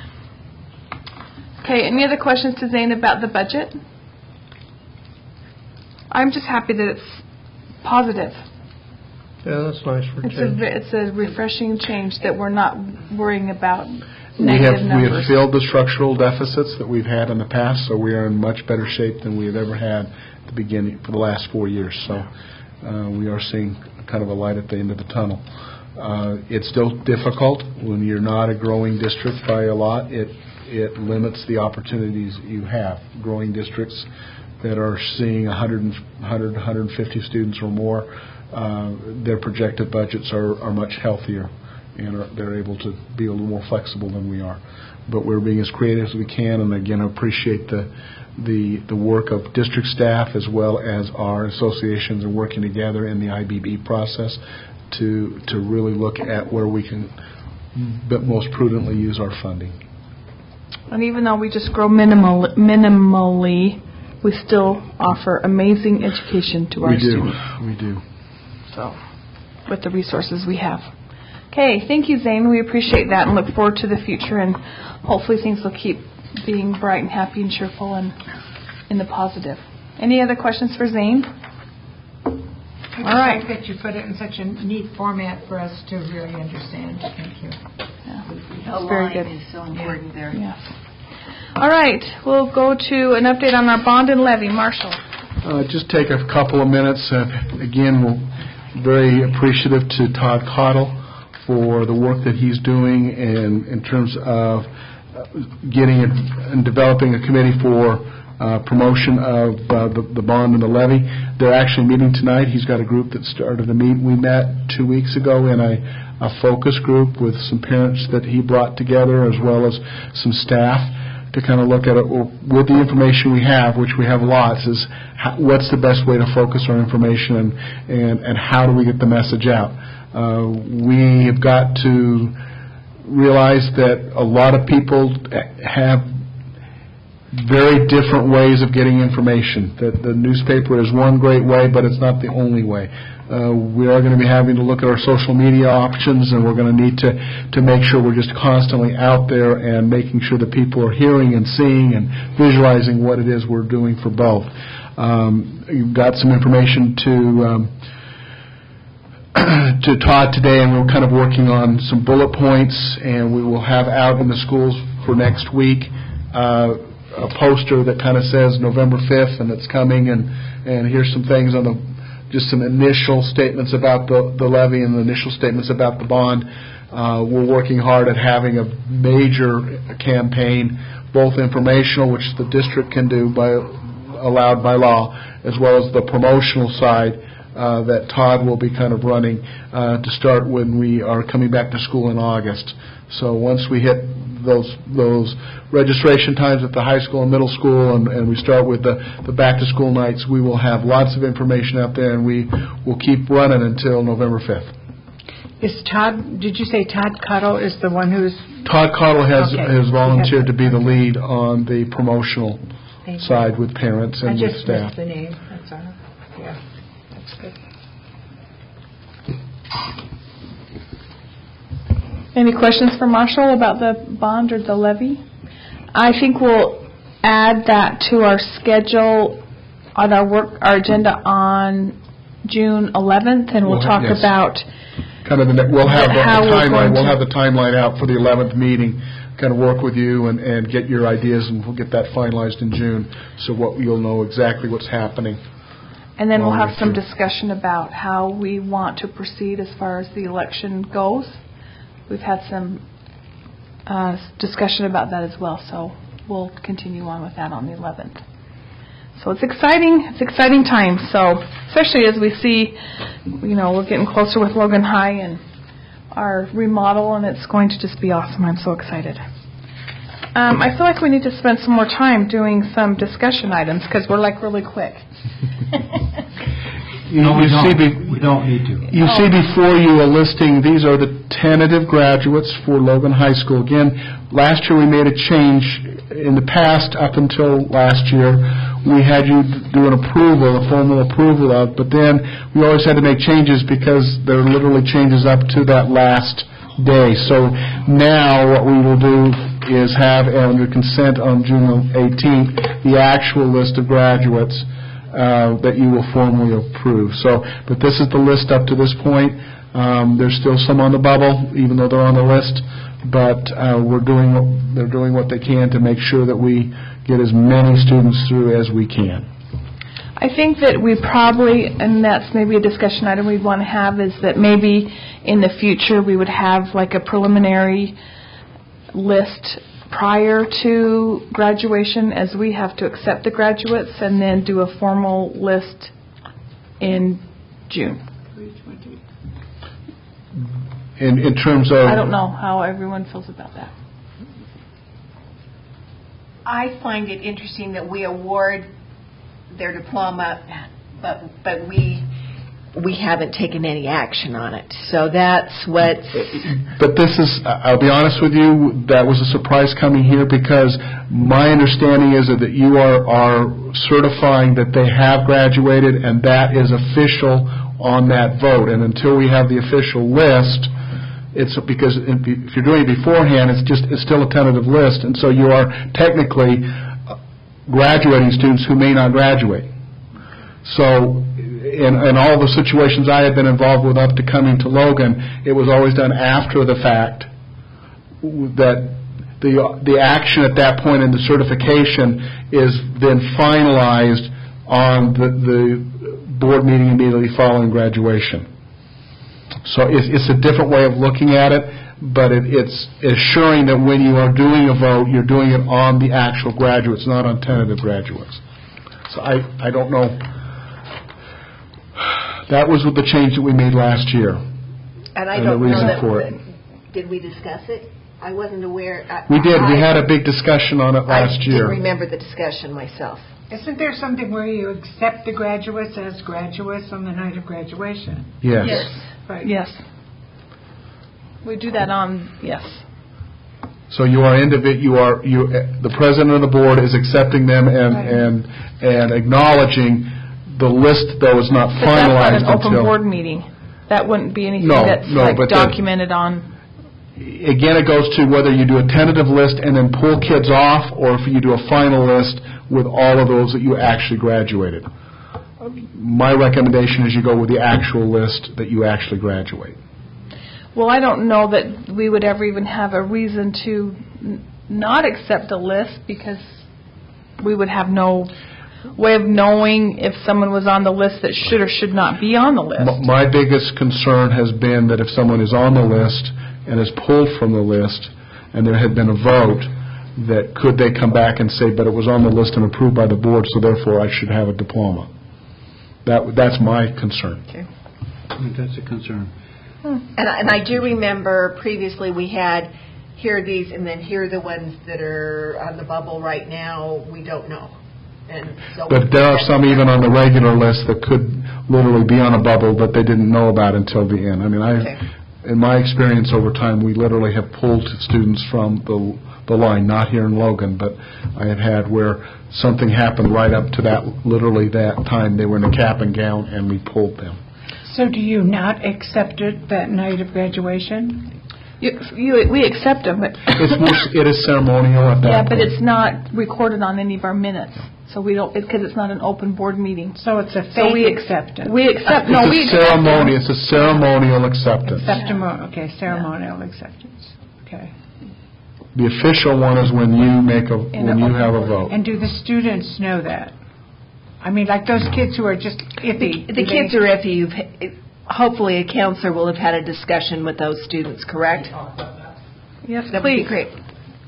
Okay. Any other questions to Zane about the budget? I'm just happy that it's positive. yeah, that's nice for It's change. it's a refreshing change that we're not worrying about We negative have numbers. filled the structural deficits that we've had in the past, so we are in much better shape than we have ever had at the beginning for the last 4 years. So we are seeing kind of a light at the end of the tunnel. It's still difficult when you're not a growing district by a lot. It limits the opportunities you have. Growing districts that are seeing 150 students or more, their projected budgets are much healthier, and they're able to be a little more flexible than we are. But we're being as creative as we can, and again, I appreciate the work of district staff as well as our associations and working together in the IBB process to really look at where we can but most prudently use our funding. And even though we just grow minimally, we still offer amazing education to our students. We do. So, with the resources we have. Okay, thank you, Zane. We appreciate that and look forward to the future, and hopefully things will keep being bright and happy and cheerful and in the positive. Any other questions for Zane? I All right. like that you put it in such a neat format for us to really understand. Thank you. The very line good. is so important there. Yes. All right, we'll go to an update on our bond and levy. Marshall. Just take a couple of minutes. Again, we're very appreciative to Todd Cottle for the work that he's doing in terms of getting and developing a committee for promotion of the bond and the levy. They're actually meeting tonight. He's got a group that started to meet. We met 2 weeks ago, and a focus group with some parents that he brought together, as well as some staff, to kind of look at it with the information we have, which we have lots, is what's the best way to focus our information and how do we get the message out. We have got to realize that a lot of people have very different ways of getting information. That the newspaper is one great way, but it's not the only way. We are going to be having to look at our social media options, and we're going to need to make sure we're just constantly out there and making sure that people are hearing and seeing and visualizing what it is we're doing for both. You've got some information to Todd today, and we're kind of working on some bullet points, and we will have out in the schools for next week a poster that kind of says November 5th, and it's coming, and here's some things on just some initial statements about the levy and the initial statements about the bond. We're working hard at having a major campaign, both informational, which the district can do allowed by law, as well as the promotional side that Todd will be kind of running to start when we are coming back to school in August. So once we hit those registration times at the high school and middle school, and we start with the back-to-school nights, we will have lots of information out there, and we will keep running until November 5th. Did you say Todd Cottle is the one who's... Todd Cottle has volunteered to be the lead on the promotional side with parents and with staff. I just missed the name, that's all. Yeah, that's good. Any questions for Marshall about the bond or the levy? I think we'll add that to our schedule on our agenda on June 11th, and we'll talk about kind of we'll have the timeline. We'll have the timeline out for the 11th meeting. Kind of work with you and get your ideas, and we'll get that finalized in June. So you'll know exactly what's happening. And then we'll have some discussion about how we want to proceed as far as the election goes. We've had some discussion about that as well, so we'll continue on with that on the 11th. So it's exciting. It's exciting times. So especially as we see, we're getting closer with Logan High and our remodel, and it's going to just be awesome. I'm so excited. I feel like we need to spend some more time doing some discussion items because we're really quick. We don't need to. You see before you a listing. These are the tentative graduates for Logan High School. Again, last year we made a change. In the past, up until last year, we had you do a formal approval of, but then we always had to make changes because there are literally changes up to that last day. So now what we will do is have under consent on June 18th the actual list of graduates that you will formally approve. But this is the list up to this point. There's still some on the bubble, even though they're on the list. But they're doing what they can to make sure that we get as many students through as we can. I think that we probably, and that's maybe a discussion item we'd want to have, is that maybe in the future we would have a preliminary list prior to graduation, as we have to accept the graduates, and then do a formal list in June. In terms of... I don't know how everyone feels about that. I find it interesting that we award their diploma, but we haven't taken any action on it. So that's what... But this is, I'll be honest with you, that was a surprise coming here, because my understanding is that you are certifying that they have graduated, and that is official on that vote. And until we have the official list, it's because if you're doing it beforehand, it's still a tentative list, and so you are technically graduating students who may not graduate. So in all the situations I have been involved with up to coming to Logan, it was always done after the fact, that the action at that point in the certification is then finalized on the board meeting immediately following graduation. So it's a different way of looking at it, but it's assuring that when you are doing a vote, you're doing it on the actual graduates, not on tentative graduates. So I don't know. That was with the change that we made last year. And I and don't the reason know for it. Did we discuss it? I wasn't aware. We did. We had a big discussion on it last year. I didn't remember the discussion myself. Isn't there something where you accept the graduates as graduates on the night of graduation? Yes. Right. Yes. We do that on, yes. So you are the president of the board is accepting them and acknowledging the list, though, is not But finalized that's not an open until... board meeting. That wouldn't be anything No, that's no, but documented on... Again, it goes to whether you do a tentative list and then pull kids off, or if you do a final list with all of those that you actually graduated. My recommendation is you go with the actual list that you actually graduate. Well, I don't know that we would ever even have a reason to not accept a list, because we would have no way of knowing if someone was on the list that should or should not be on the list. My biggest concern has been that if someone is on the list and is pulled from the list, and there had been a vote, that could they come back and say, but it was on the list and approved by the board, so therefore I should have a diploma. That's my concern. Okay. I think that's a concern. And I do remember previously we had, here are these, and then here are the ones that are on the bubble right now, we don't know. And so But there are some even on the regular list that could literally be on a bubble, but they didn't know about until the end. I mean, in my experience over time, we literally have pulled students from the line, not here in Logan, but I have had where something happened right up to literally that time. They were in a cap and gown, and we pulled them. So do you not accept it that night of graduation? We accept them, but... It is ceremonial at that point. Yeah, but it's not recorded on any of our minutes. So we don't, because it's not an open board meeting. So it's a fake acceptance. We accept, It's a ceremonial acceptance. Ceremonial acceptance. Okay. The official one is when you have a vote. And do the students know that? I mean, like those kids who are just iffy. The kids are iffy. Hopefully a counselor will have had a discussion with those students, correct? Yes, that please. Would be great.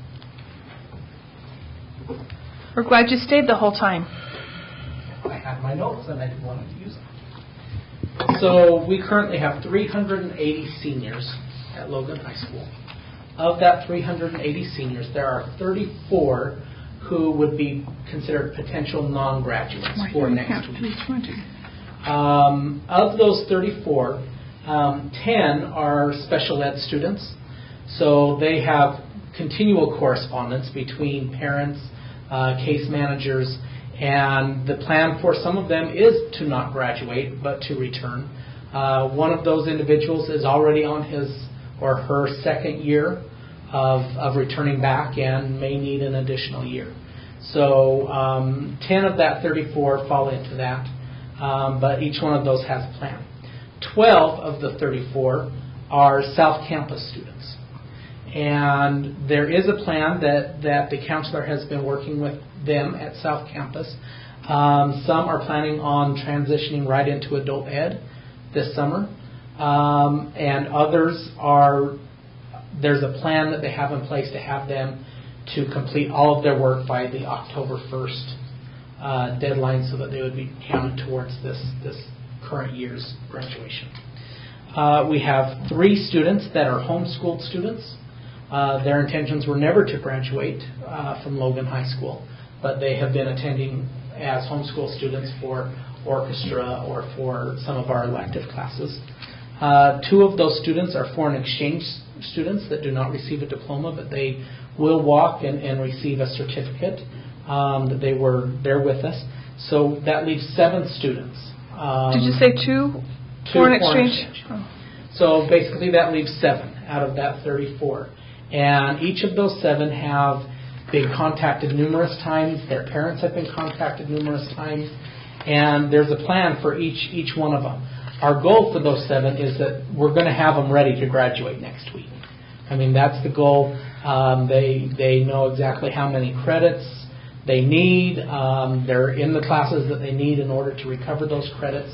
We're glad you stayed the whole time. I had my notes and I didn't want to use them. So we currently have 380 seniors at Logan High School. Of that 380 seniors, there are 34 who would be considered potential non-graduates for next week. Of those 34, 10 are special ed students. So they have continual correspondence between parents, case managers, and the plan for some of them is to not graduate but to return. One of those individuals is already on his or her second year of returning back and may need an additional year. So 10 of that 34 fall into that, but each one of those has a plan. 12 of the 34 are South Campus students. And there is a plan that the counselor has been working with them at South Campus. Some are planning on transitioning right into adult ed this summer. And others there's a plan that they have in place to have them to complete all of their work by the October 1st deadline so that they would be counted towards this current year's graduation. We have 3 students that are homeschooled students. Their intentions were never to graduate from Logan High School, but they have been attending as homeschool students for orchestra or for some of our elective classes. 2 of those students are foreign exchange students that do not receive a diploma, but they will walk and receive a certificate that they were there with us. So that leaves 7 students. Did you say 2 foreign exchange? Oh. So basically that leaves 7 out of that 34. And each of those 7 have been contacted numerous times. Their parents have been contacted numerous times. And there's a plan for each one of them. Our goal for those 7 is that we're going to have them ready to graduate next week. I mean, that's the goal. They know exactly how many credits they need. They're in the classes that they need in order to recover those credits.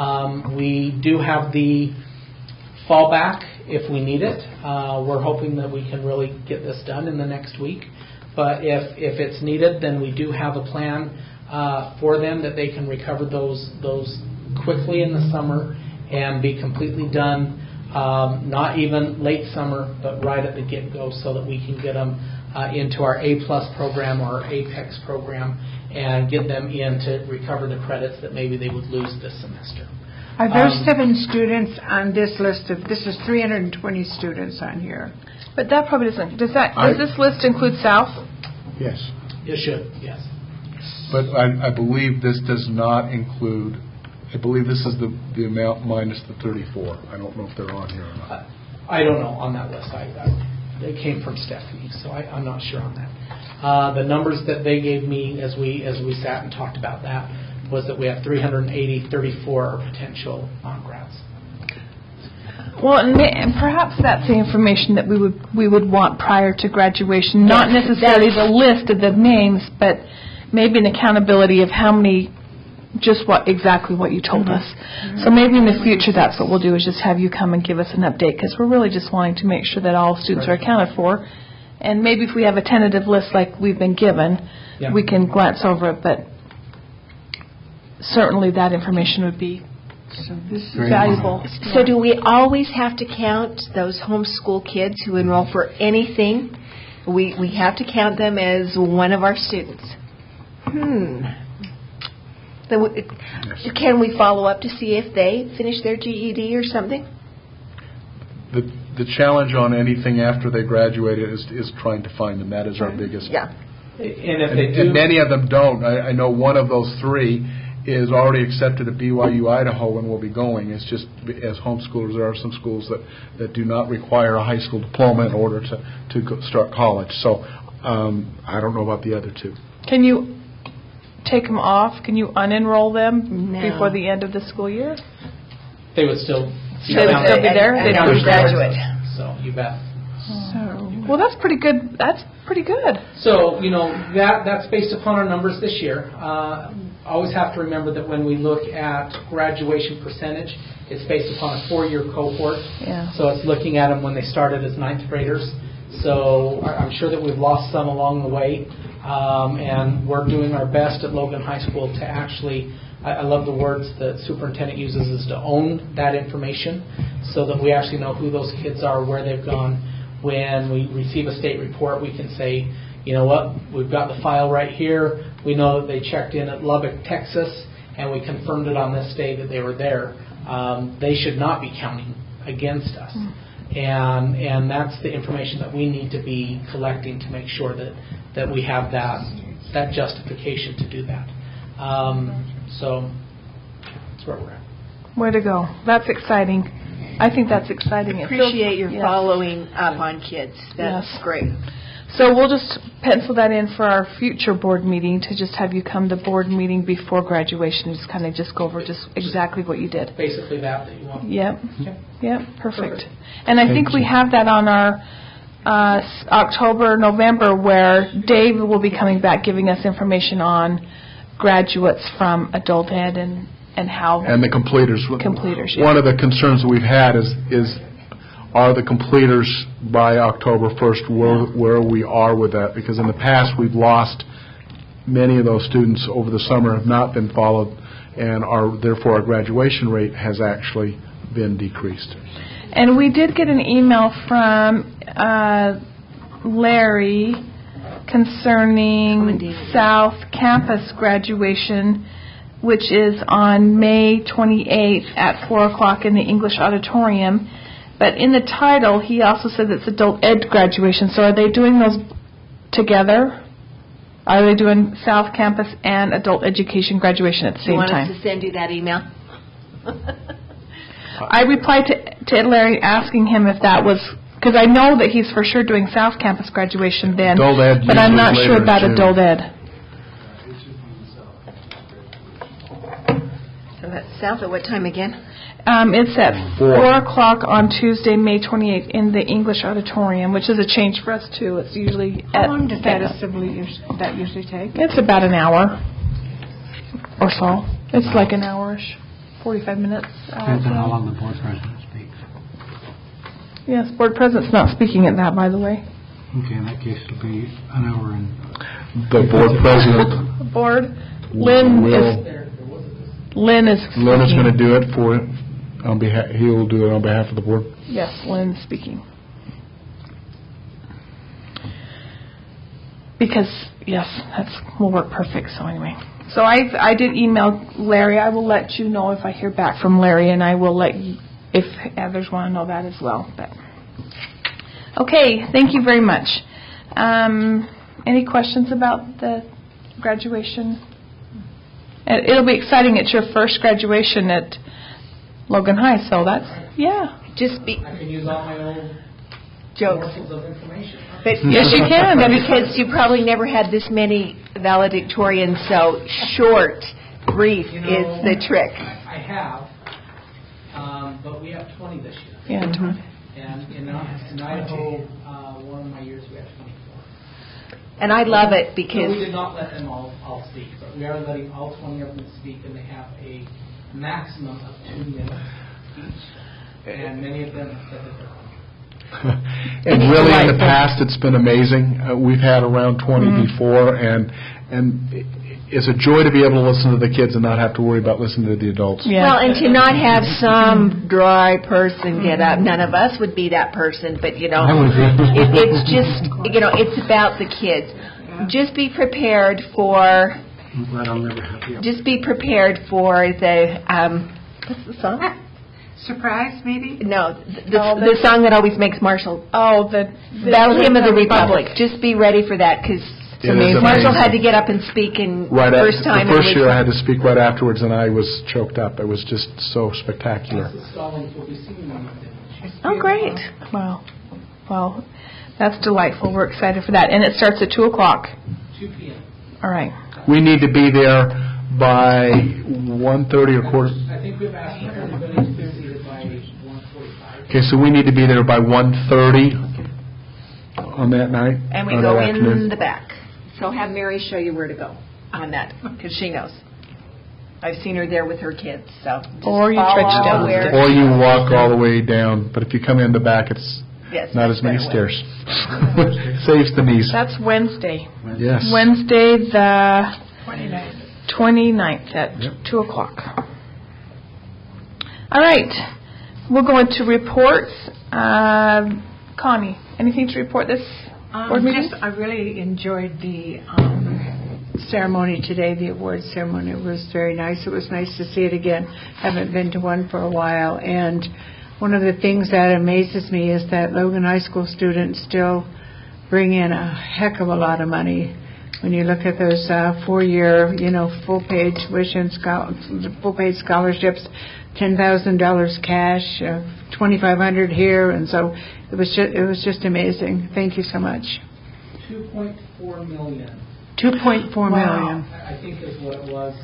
We do have the fallback if we need it. We're hoping that we can really get this done in the next week. But if it's needed, then we do have a plan for them that they can recover those quickly in the summer and be completely done not even late summer, but right at the get-go, so that we can get them into our A-plus program or our APEX program and get them in to recover the credits that maybe they would lose this semester. Are there 7 students on this list of, this is 320 students on here? But that probably doesn't, does this list include South? Yes. It should, yes. But I believe this does not include, I believe this is the amount minus the 34. I don't know if they're on here or not. I don't know on that list. It came from Stephanie, so I'm not sure on that. The numbers that they gave me as we sat and talked about that was that we have 380, 34 are potential non-grads. Well, and perhaps that's the information that we would want prior to graduation, not necessarily the list of the names, but maybe an accountability of how many, exactly what you told us. So maybe in the future that's what we'll do, is just have you come and give us an update, because we're really just wanting to make sure that all students are accounted for. And maybe if we have a tentative list like we've been given, we can glance over it, but certainly that information would be valuable. So do we always have to count those homeschool kids who enroll for anything? We have to count them as one of our students. Can we follow up to see if they finish their GED or something? The challenge on anything after they graduate is trying to find them. That is our biggest. Yeah. And if they do, and many of them don't. I know one of those 3 is already accepted at BYU Idaho and will be going. It's just, as homeschoolers, there are some schools that do not require a high school diploma in order to start college. So I don't know about the other 2. Can you take them off? Can you unenroll them before the end of the school year? they would still be there. They'd be graduate. So you bet. Well, that's pretty good. That's pretty good. So, that's based upon our numbers this year. Always have to remember that when we look at graduation percentage, it's based upon a 4-year cohort. Yeah. So it's looking at them when they started as 9th graders. So I'm sure that we've lost some along the way. And we're doing our best at Logan High School to actually, I love the words that superintendent uses, is to own that information so that we actually know who those kids are, where they've gone. When we receive a state report, we can say, you know what, we've got the file right here. We know that they checked in at Lubbock, Texas, and we confirmed it on this day that they were there. They should not be counting against us. And that's the information that we need to be collecting to make sure that we have that justification to do that. So that's where we're at. Way to go. That's exciting. I think that's exciting. Appreciate your following up on kids. That's great. So we'll just pencil that in for our future board meeting to just have you come to board meeting before graduation and just kind of go over just exactly what you did. Basically that you want. Yep. Yep. Perfect. And I think we have that on our October, November, where Dave will be coming back giving us information on graduates from adult ed and how. And the completers. Completers, One of the concerns that we've had is are the completers by October 1st where we are with that? Because in the past we've lost many of those students over the summer, have not been followed, and therefore our graduation rate has actually been decreased. And we did get an email from Larry concerning South Campus graduation, which is on May 28th at 4 o'clock in the English auditorium. But in the title, he also says it's adult ed graduation. So are they doing those together? Are they doing South Campus and adult education graduation at the same time? Do you want us to send you that email? I replied to Larry asking him if that was, because I know that he's for sure doing South Campus graduation then, but I'm not sure about adult ed. So that's South at what time again? It's at 4 o'clock on Tuesday, May 28th in the English auditorium, which is a change for us too. It's usually How long does that usually take? It's about an hour or so. It's like an hour-ish, 45 minutes. Depends on how long the board president speaks. Yes, board president's not speaking at that, by the way. Okay, in that case it'll be an hour and... The board president... Board, Lynn is Lynn is going to do it for on behalf, he will do it on behalf of the board? Yes, Lynn speaking. Because, yes, will work perfect. So anyway. So I did email Larry. I will let you know if I hear back from Larry, and I will let you, if others want to know that as well. But okay, thank you very much. Any questions about the graduation? It'll be exciting. It's your first graduation at Logan High, so that's, yeah. Just be... I can use all my old jokes of information. But yes, you can. Because you probably never had this many valedictorians, so short, brief is the trick. I have, but we have 20 this year. Yeah, 20. And in Idaho, one of my years we have 24. And I love it because... So we did not let them all speak, but we are letting all 20 of them speak, and they have a maximum of 2 minutes each. And many of them have said that they're And really, in the past, it's been amazing. We've had around 20 before, and it's a joy to be able to listen to the kids and not have to worry about listening to the adults. Yeah. Well, and to not have some dry person get up. None of us would be that person, but, you know, it's just, you know, it's about the kids. Just be prepared for... Just be prepared for the... what's the song? Surprise, maybe? No, the song that always makes Marshall. Oh, the Hymn of the Republic. Just be ready for that, because Marshall had to get up and speak in first time. The first year I had to speak right afterwards, and I was choked up. It was just so spectacular. Oh, great. Wow. Well, that's delightful. We're excited for that. And it starts at 2 o'clock. 2 p.m. All right. We need to be there by 1:30 or quarter. I think we've asked for everybody to be seated by 1:45. Okay, so we need to be there by 1:30 on that night. And we go in the back. So have Mary show you where to go on that, because she knows. I've seen her there with her kids. So or you trudge down where. Or you walk all the way down. But if you come in the back, it's not as many stairs. Saves the knees. That's Wednesday. Yes. Wednesday the 29th at 2 o'clock. All right. We'll go into reports. Connie, anything to report this board meeting? I really enjoyed the ceremony today, the awards ceremony. It was very nice. It was nice to see it again. Haven't been to one for a while. And one of the things that amazes me is that Logan High School students still bring in a heck of a lot of money. When you look at those 4-year, full-paid tuition, full-paid scholarships, $10,000 cash, $2,500 here, and so it was just amazing. Thank you so much. $2.4 million. $2.4 million. I think is what it was.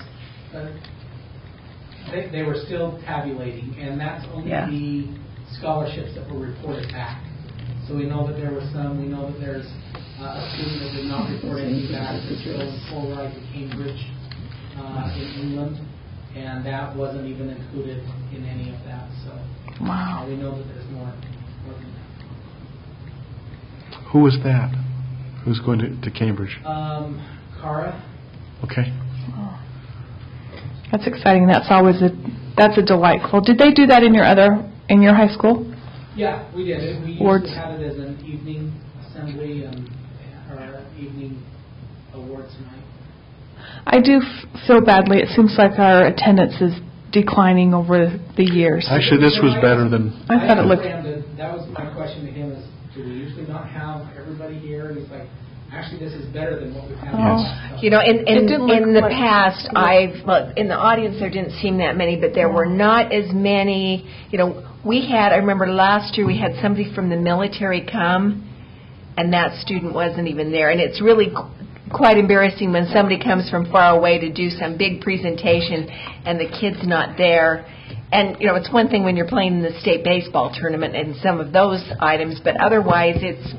They were still tabulating, and that's only the scholarships that were reported back. So we know that there were some. We know that there's a student that did not report anything back. They're still in full ride to Cambridge in England, and that wasn't even included in any of that. So we know that there's more than that. Who was that? Who's going to Cambridge? Cara. Okay. Oh. That's exciting. That's always that's a delightful. Did they do that in your high school? Yeah, we did. We usually had it as an evening assembly or evening awards night. I do feel badly. It seems like our attendance is declining over the years. Actually, this was better than... I thought it looked... That was my question to him is, do we usually not have everybody here? And he's like, actually, this is better than what we've had. In the past, in the audience there didn't seem that many, but there were not as many. I remember last year we had somebody from the military come, and that student wasn't even there. And it's really quite embarrassing when somebody comes from far away to do some big presentation, and the kid's not there. And, it's one thing when you're playing in the state baseball tournament and some of those items, but otherwise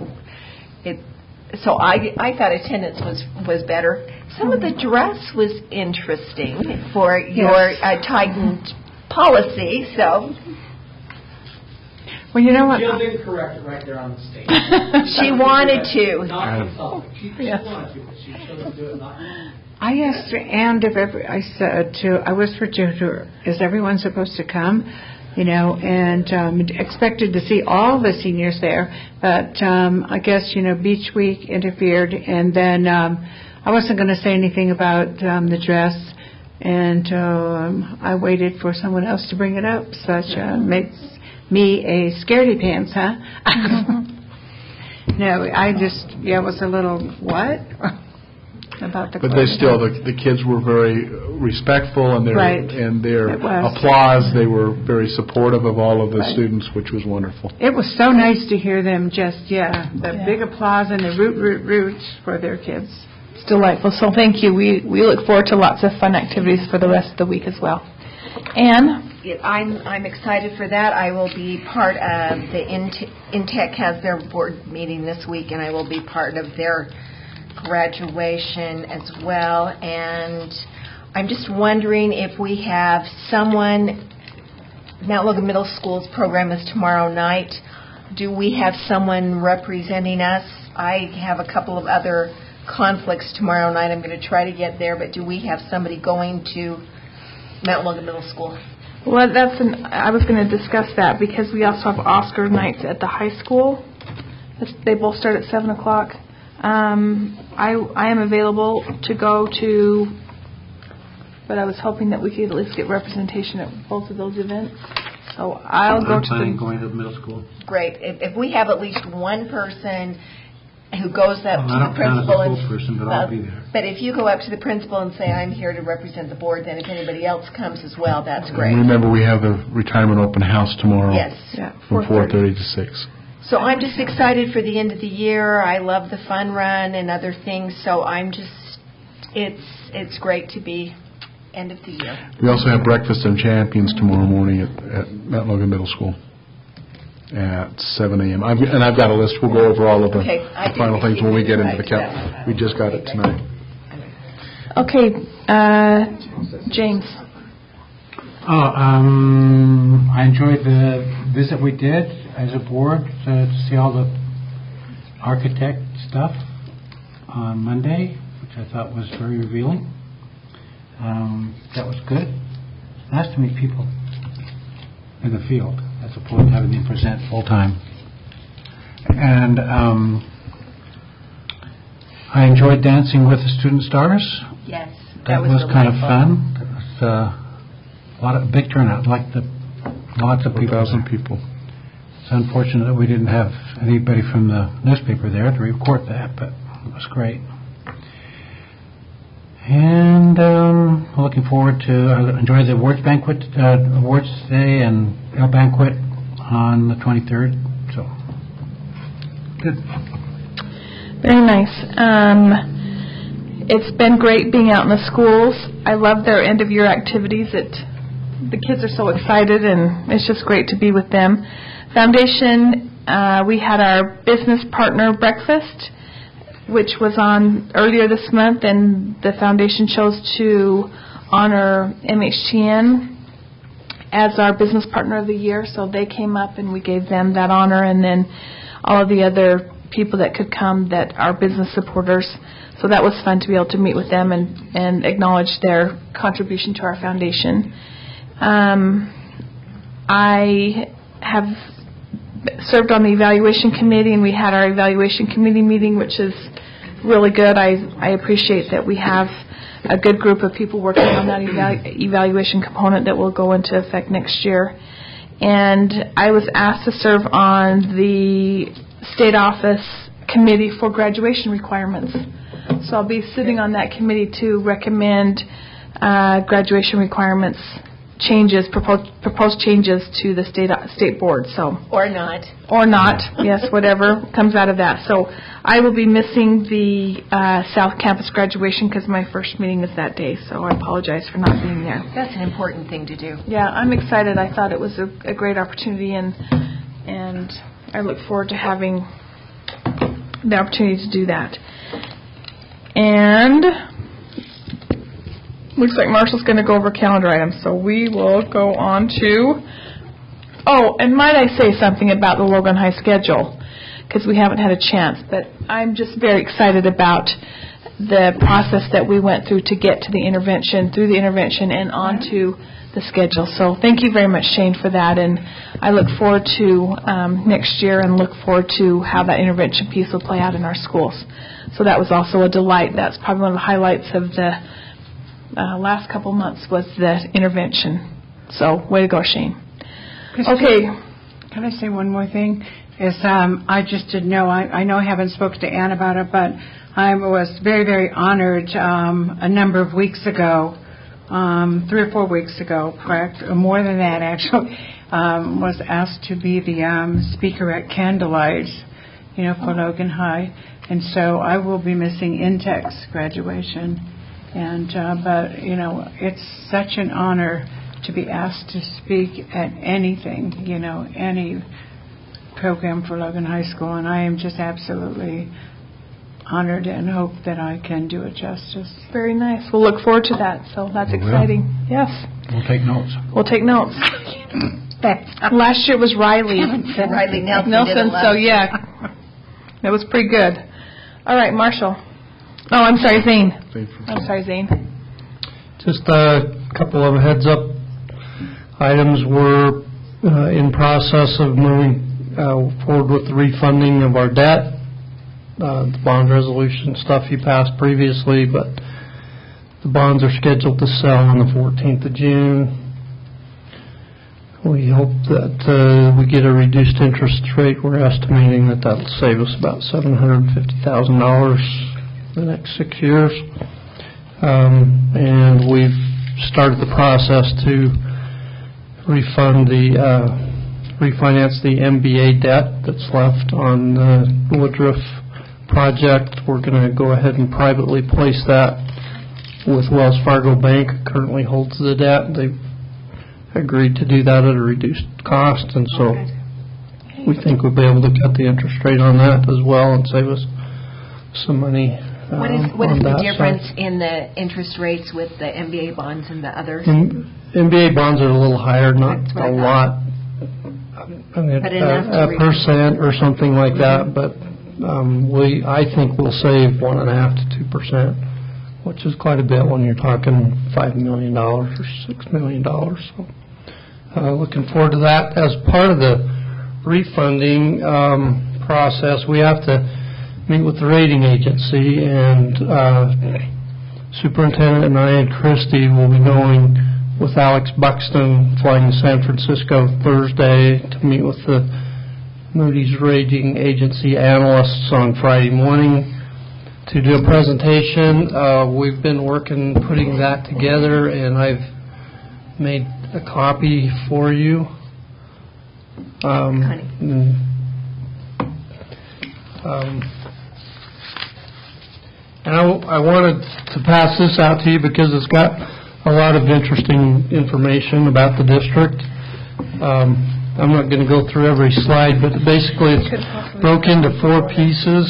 so I thought attendance was better. Some of the dress was interesting for your tightened policy, so... Well, you know what? Jill didn't correct it right there on the stage. She wanted to. Not consulting. She wanted to, but she chose to do it not. I asked Ann I said I was for tutor. Is everyone supposed to come? and expected to see all the seniors there, but I guess, Beach Week interfered, and then I wasn't going to say anything about the dress, and I waited for someone else to bring it up, such makes me a scaredy pants, huh? No, I was a little, what? About the but they still, the kids were very respectful, and their applause, they were very supportive of all of the students, which was wonderful. It was so nice to hear them big applause and the roots for their kids. It's delightful. So thank you. We look forward to lots of fun activities for the rest of the week as well. Anne? I'm excited for that. I will be part of the InTech has their board meeting this week, and I will be part of their graduation as well. And I'm just wondering if we have someone, Mount Logan Middle School's program is tomorrow night. Do we have someone representing us? I have a couple of other conflicts tomorrow night. I'm going to try to get there, but do we have somebody going to Mount Logan Middle School? Well, I was going to discuss that because we also have Oscar nights at the high school. They both start at 7 o'clock. I am available to go to, but I was hoping that we could at least get representation at both of those events. So I'll go to planning going to the middle school. Great. If we have at least one person who goes up to the principal, I don't count as a full person, but I'll be there. But if you go up to the principal and say, I'm here to represent the board, then if anybody else comes as well, that's great. And remember, we have the retirement open house tomorrow. Yes. From 4:30 to 6. So I'm just excited for the end of the year. I love the fun run and other things. So it's great to be end of the year. We also have Breakfast and Champions tomorrow morning at Mount Logan Middle School at 7 a.m. I've got a list. We'll go over all of the final things when we get into the count. We just got it tonight. Okay, James. I enjoyed the visit we did as a board to see all the architect stuff on Monday, which I thought was very revealing. That was good. Nice to meet people in the field as opposed to having them present full time. And I enjoyed dancing with the student stars. Yes, that was kind of fun. That was a big turnout, lots of people. 4,000 people. It's unfortunate that we didn't have anybody from the newspaper there to report that, but it was great. And looking forward to enjoy the awards banquet, awards day and ale banquet on the 23rd. So good. Very nice. It's been great being out in the schools. I love their end of year activities. The kids are so excited, and it's just great to be with them. Foundation, we had our business partner breakfast, which was on earlier this month, and the foundation chose to honor MHTN as our business partner of the year. So they came up and we gave them that honor, and then all of the other people that could come that are business supporters. So that was fun to be able to meet with them and acknowledge their contribution to our foundation. I have served on the evaluation committee, and we had our evaluation committee meeting, which is really good. I appreciate that we have a good group of people working on that evaluation component that will go into effect next year. And I was asked to serve on the state office committee for graduation requirements. So I'll be sitting on that committee to recommend graduation requirements changes, proposed changes to the state board. So or not, yes, whatever comes out of that. So I will be missing the South Campus graduation because my first meeting is that day. So I apologize for not being there. That's an important thing to do. Yeah, I'm excited. I thought it was a great opportunity, and I look forward to having the opportunity to do that. And looks like Marshall's going to go over calendar items, so we will go on to... Oh, and might I say something about the Logan High schedule, because we haven't had a chance, but I'm just very excited about the process that we went through to get to the intervention, through the intervention, and on to the schedule. So thank you very much, Shane, for that. And I look forward to next year and look forward to how that intervention piece will play out in our schools. So that was also a delight. That's probably one of the highlights of the last couple months was the intervention. So way to go, Shane. Okay. Can I say one more thing? I just didn't know. I know I haven't spoken to Ann about it, but I was very, very honored a number of weeks ago, 3 or 4 weeks ago, correct? Or more than that, actually, was asked to be the speaker at Candlelight, for Logan High. And so I will be missing Intech's graduation. And but, it's such an honor to be asked to speak at anything, any program for Logan High School. And I am just absolutely honored and hope that I can do it justice. Very nice. We'll look forward to that. So that's exciting. Yes. We'll take notes. We'll take notes. Last year it was Riley. Riley Nelson. So yeah, it was pretty good. All right, Marshall. Oh, I'm sorry, Zane. I'm sorry, Zane. Just a couple of heads up items. We're in process of moving forward with the refunding of our debt. The bond resolution stuff you passed previously, but the bonds are scheduled to sell on the 14th of June. We hope that we get a reduced interest rate. We're estimating that that'll save us about $750,000 the next 6 years. And we've started the process to refinance the MBA debt that's left on the Woodruff project. We're going to go ahead and privately place that with Wells Fargo Bank. Currently holds the debt. They've agreed to do that at a reduced cost, and so we think we'll be able to cut the interest rate on that as well and save us some money. What is the difference in the interest rates with the MBA bonds and the others? MBA bonds are a little higher, not a lot. A percent or something like that, but I think we'll save 1.5 to 2%, which is quite a bit when you're talking $5 million or $6 million. So, looking forward to that. As part of the refunding process, we have to meet with the rating agency, and Superintendent and I and Christy will be going with Alex Buxton, flying to San Francisco Thursday to meet with the Moody's rating agency analysts on Friday morning to do a presentation. We've been working putting that together, and I've made a copy for you. And I wanted to pass this out to you because it's got a lot of interesting information about the district. I'm not going to go through every slide, but basically it's broke into 4 pieces.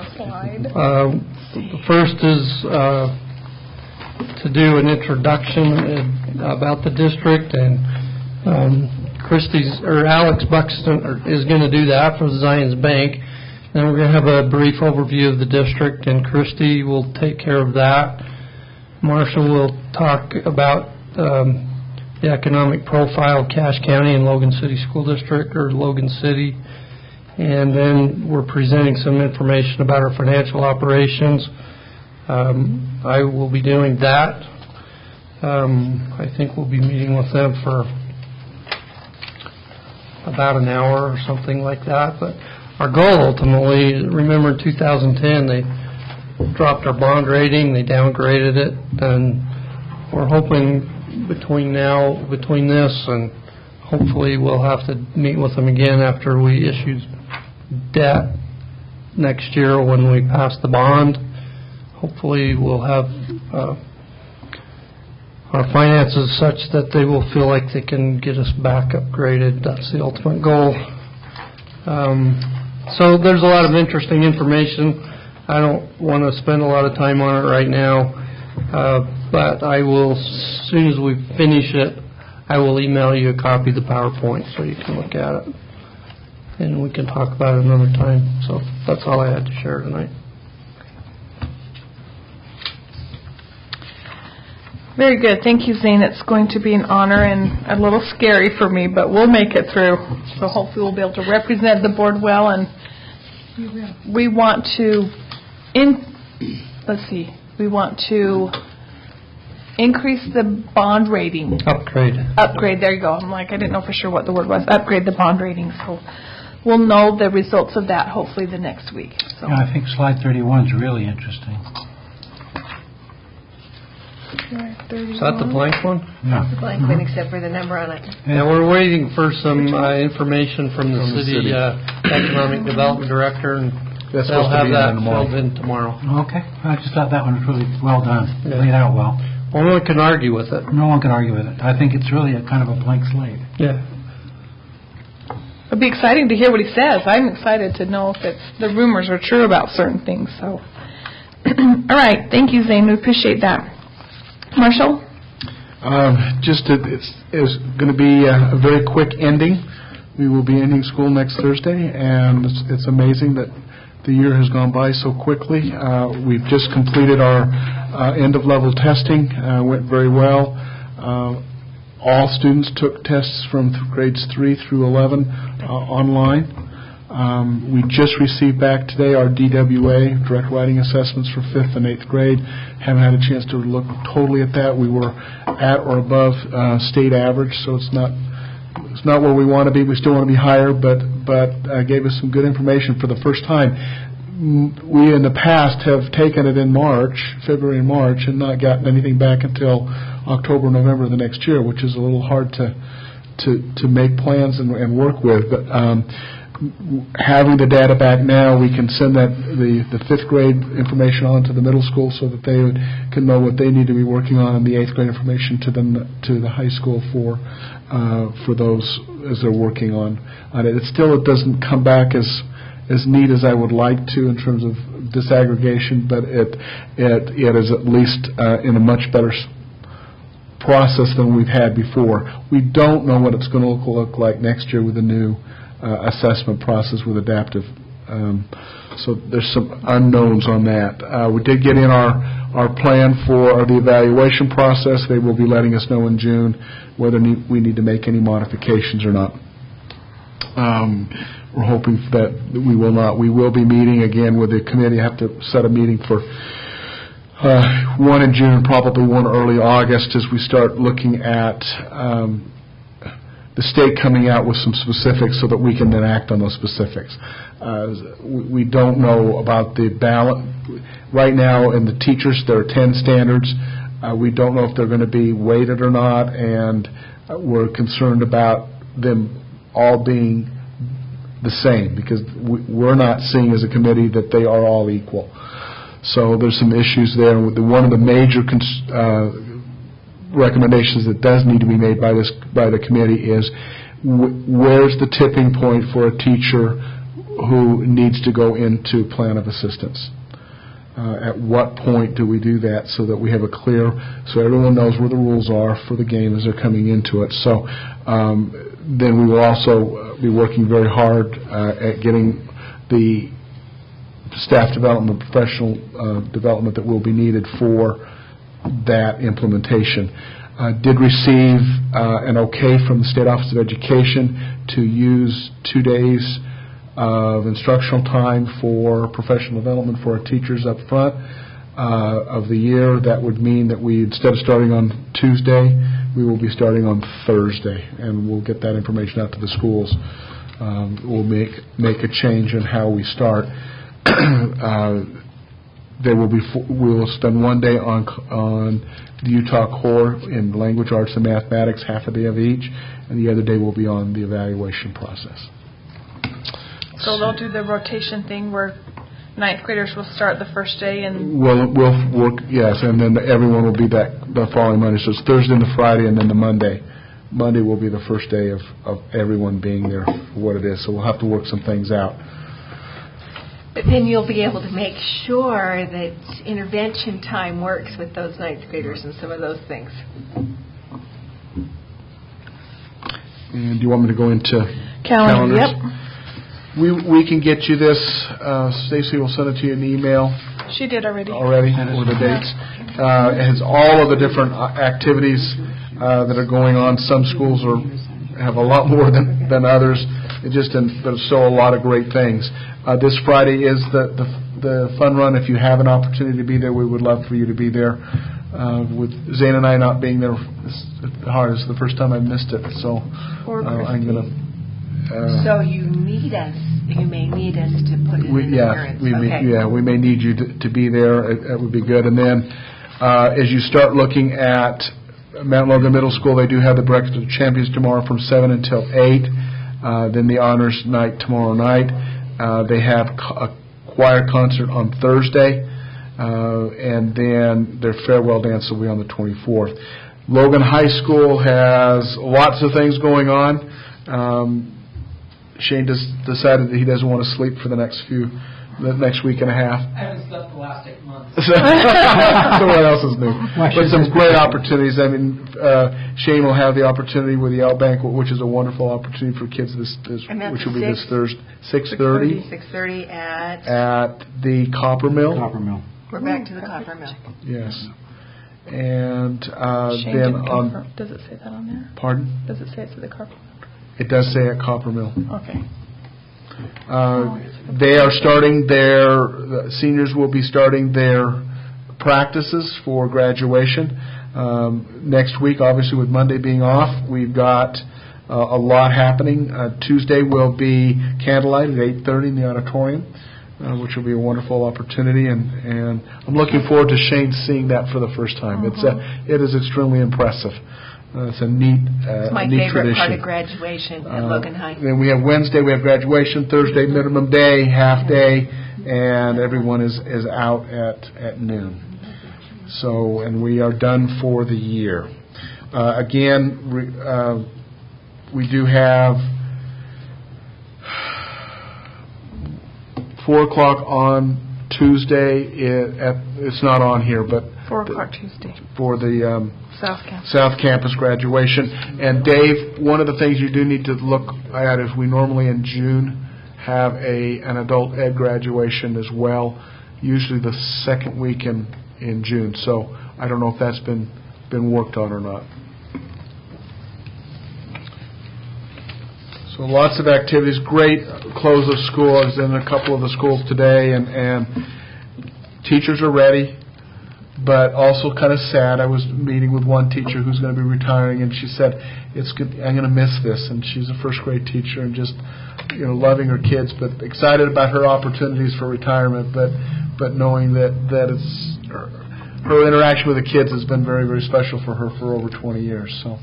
The first is to do an introduction about the district, and Alex Buxton is going to do that for the Zions Bank. Then we're going to have a brief overview of the district, and Christy will take care of that. Marshall will talk about the economic profile of Cache County and Logan City School District, or Logan City. And then we're presenting some information about our financial operations. I will be doing that. I think we'll be meeting with them for about an hour or something like that. But our goal ultimately, remember in 2010, they dropped our bond rating, they downgraded it, and we're hoping between this and hopefully we'll have to meet with them again after we issue debt next year when we pass the bond. Hopefully we'll have our finances such that they will feel like they can get us back upgraded. That's the ultimate goal. So there's a lot of interesting information. I don't want to spend a lot of time on it right now, but I will, as soon as we finish it, I will email you a copy of the PowerPoint so you can look at it, and we can talk about it another time. So that's all I had to share tonight. Very good. Thank you, Zane. It's going to be an honor and a little scary for me, but we'll make it through. So hopefully we'll be able to represent the board well. And we want to, we want to increase the bond rating. Upgrade, there you go. I'm like, I didn't know for sure what the word was. Upgrade the bond rating. So we'll know the results of that hopefully the next week. So. Yeah, I think slide 31 is really interesting. Is that the blank one? No. The blank one, except for the number on it. Yeah, we're waiting for some information from the city economic development director, and they'll have that filled in tomorrow. Okay. I just thought that one was really well done. Laid out well. No one can argue with it. No one can argue with it. I think it's really a kind of a blank slate. Yeah. It'll be exciting to hear what he says. I'm excited to know if the rumors are true about certain things. So, all right. Thank you, Zane. We appreciate that. Marshall? It's going to be a very quick ending. We will be ending school next Thursday, and it's amazing that the year has gone by so quickly. We've just completed our end-of-level testing. Went very well. All students took tests from grades 3 through 11 online. We just received back today our DWA, direct writing assessments for 5th and 8th grade. Haven't had a chance to look totally at that. We were at or above state average, so it's not where we want to be. We still want to be higher, but gave us some good information for the first time. We in the past have taken it in February and March, and not gotten anything back until October, November of the next year, which is a little hard to make plans and work with. But having the data back now, we can send the 5th grade information on to the middle school so that they can know what they need to be working on, and the 8th grade information to the high school for those as they're working on it. It doesn't come back as neat as I would like to in terms of disaggregation, but it is at least in a much better process than we've had before. We don't know what it's going to look like next year with the new assessment process with adaptive. So there's some unknowns on that. We did get in our plan for the evaluation process. They will be letting us know in June whether we need to make any modifications or not. We're hoping that we will not. We will be meeting again with the committee. I have to set a meeting for one in June, probably one early August, as we start looking at the state coming out with some specifics so that we can then act on those specifics. We don't know about the ballot. Right now in the teachers, there are 10 standards. We don't know if they're going to be weighted or not, and we're concerned about them all being the same, because we're not seeing as a committee that they are all equal. So there's some issues there. One of the major recommendations that does need to be made by the committee is where's the tipping point for a teacher who needs to go into plan of assistance? At what point do we do that so that we have so everyone knows where the rules are for the game as they're coming into it? So then we will also be working very hard at getting the staff development, professional development that will be needed for that implementation. Did receive an okay from the State Office of Education to use 2 days of instructional time for professional development for our teachers up front of the year. That would mean that instead of starting on Tuesday, we will be starting on Thursday, and we'll get that information out to the schools. We'll make a change in how we start. We will spend 1 day on the Utah Core in language arts and mathematics, half a day of each, and the other day will be on the evaluation process. So they'll do the rotation thing where 9th graders will start the first day and... We'll work, yes, and then everyone will be back the following Monday. So it's Thursday and the Friday and then the Monday. Monday will be the first day of everyone being there for what it is. So we'll have to work some things out. But then you'll be able to make sure that intervention time works with those 9th graders and some of those things. And do you want me to go into calendars? Yep. We can get you this. Stacy will send it to you in an email. She did already. With the dates. It has all of the different activities that are going on. Some schools have a lot more than others. There's still a lot of great things. This Friday is the fun run. If you have an opportunity to be there, we would love for you to be there. With Zane and I not being there, it's hard. It's the first time I've missed it, so I'm going to... So you need us. You may need us to put in an appearance. We may need you to be there. It would be good. And then as you start looking at Mount Logan Middle School, they do have the Breakfast of Champions tomorrow from 7 until 8. Then the Honors Night tomorrow night. They have a choir concert on Thursday. And then their farewell dance will be on the 24th. Logan High School has lots of things going on. Shane decided that he doesn't want to sleep for the next week and a half. I haven't slept the last 8 months. So what else is new? But some great opportunities. I mean, Shane will have the opportunity with the Out Banquet, which is a wonderful opportunity for kids which will be this Thursday, 6:30. 6:30 at the Copper Mill. We're back to the Copper Mill. Yes. And Shane then didn't on... confirm. Does it say that on there? Pardon? Does it say it's at the Copper Mill? It does say at Copper Mill. Okay. They are starting the seniors will be starting their practices for graduation. Next week, obviously with Monday being off, we've got a lot happening. Tuesday will be candlelight at 8:30 in the auditorium, which will be a wonderful opportunity, and I'm looking forward to Shane seeing that for the first time. It is extremely impressive. It's a neat it's my neat favorite tradition. part of graduation at Logan High. Then we have Wednesday, we have graduation, Thursday minimum day, half day, and everyone is out at noon. So, and we are done for the year. Again, we do have 4 o'clock on Tuesday. It's not on here, but 4 o'clock Tuesday. For the South Campus graduation. And Dave, one of the things you do need to look at is we normally in June have an adult ed graduation as well, usually the second week in June. So I don't know if that's been worked on or not. So lots of activities. Great close of school. I was in a couple of the schools today, and teachers are ready. But also kind of sad. I was meeting with one teacher who's going to be retiring, and she said, "It's good. I'm going to miss this." And she's a first grade teacher, and just loving her kids, but excited about her opportunities for retirement. But knowing that it's her interaction with the kids has been very, very special for her for over 20 years. So.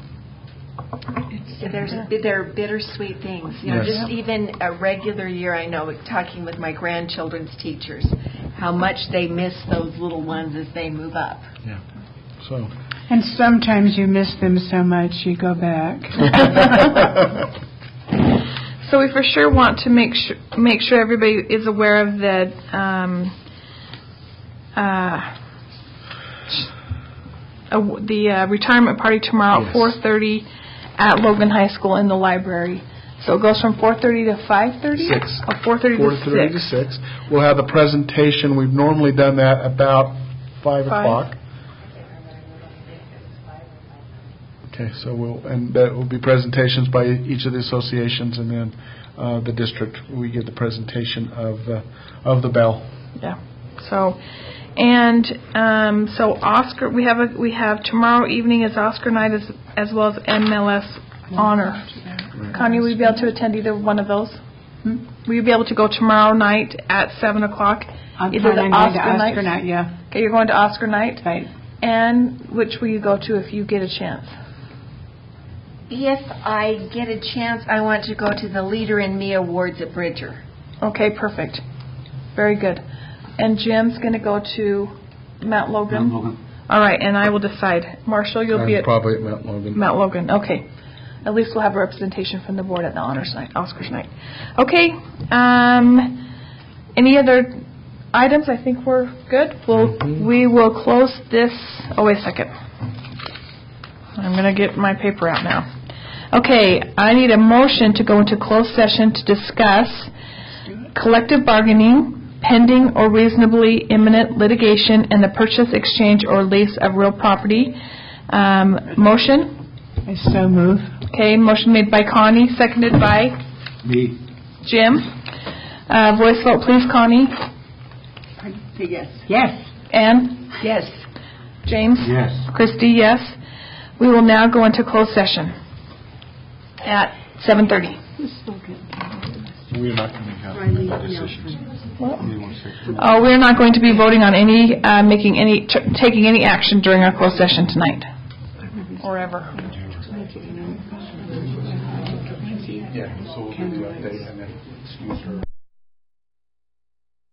They're bittersweet things. Yes. Just even a regular year, I know, talking with my grandchildren's teachers, how much they miss those little ones as they move up. Yeah. So. And sometimes you miss them so much you go back. So we for sure want to make sure everybody is aware of the retirement party tomorrow at 4:30 at Logan High School in the library. So it goes from 4:30 to 5:30? 6. 4:30 to 6. We'll have the presentation. We've normally done that about 5 o'clock. Okay, so that will be presentations by each of the associations, and then the district. We give the presentation of the bell. Yeah. So. And so Oscar, we have tomorrow evening is Oscar night as well as MLS honor. Connie, will you be able to attend either one of those? Will you be able to go tomorrow night at 7 o'clock? Either the Oscar night, yeah. Okay, you're going to Oscar night. Right. And which will you go to if you get a chance? If I get a chance, I want to go to the Leader in Me Awards at Bridger. Okay, perfect. Very good. And Jim's going to go to Mount Logan? Mount Logan. All right, and I will decide. Marshall, you'll be at... Probably at Mount Logan. Mount Logan, okay. At least we'll have a representation from the board at the honors night, Oscars night. Okay. Any other items? I think we're good. We will close this... Oh, wait a second. I'm going to get my paper out now. Okay, I need a motion to go into closed session to discuss collective bargaining, pending or reasonably imminent litigation in the purchase, exchange, or lease of real property. Motion? I so move. Okay, motion made by Connie, seconded by Me. Jim. Voice vote, please, Connie. Yes. Yes. Ann? Yes. James? Yes. Christie, yes. We will now go into closed session at 7:30. We're not going to have decisions. Oh, we're not going to be voting on any, taking any action during our closed session tonight, or ever. Yeah, so we'll do the update and then excuse her.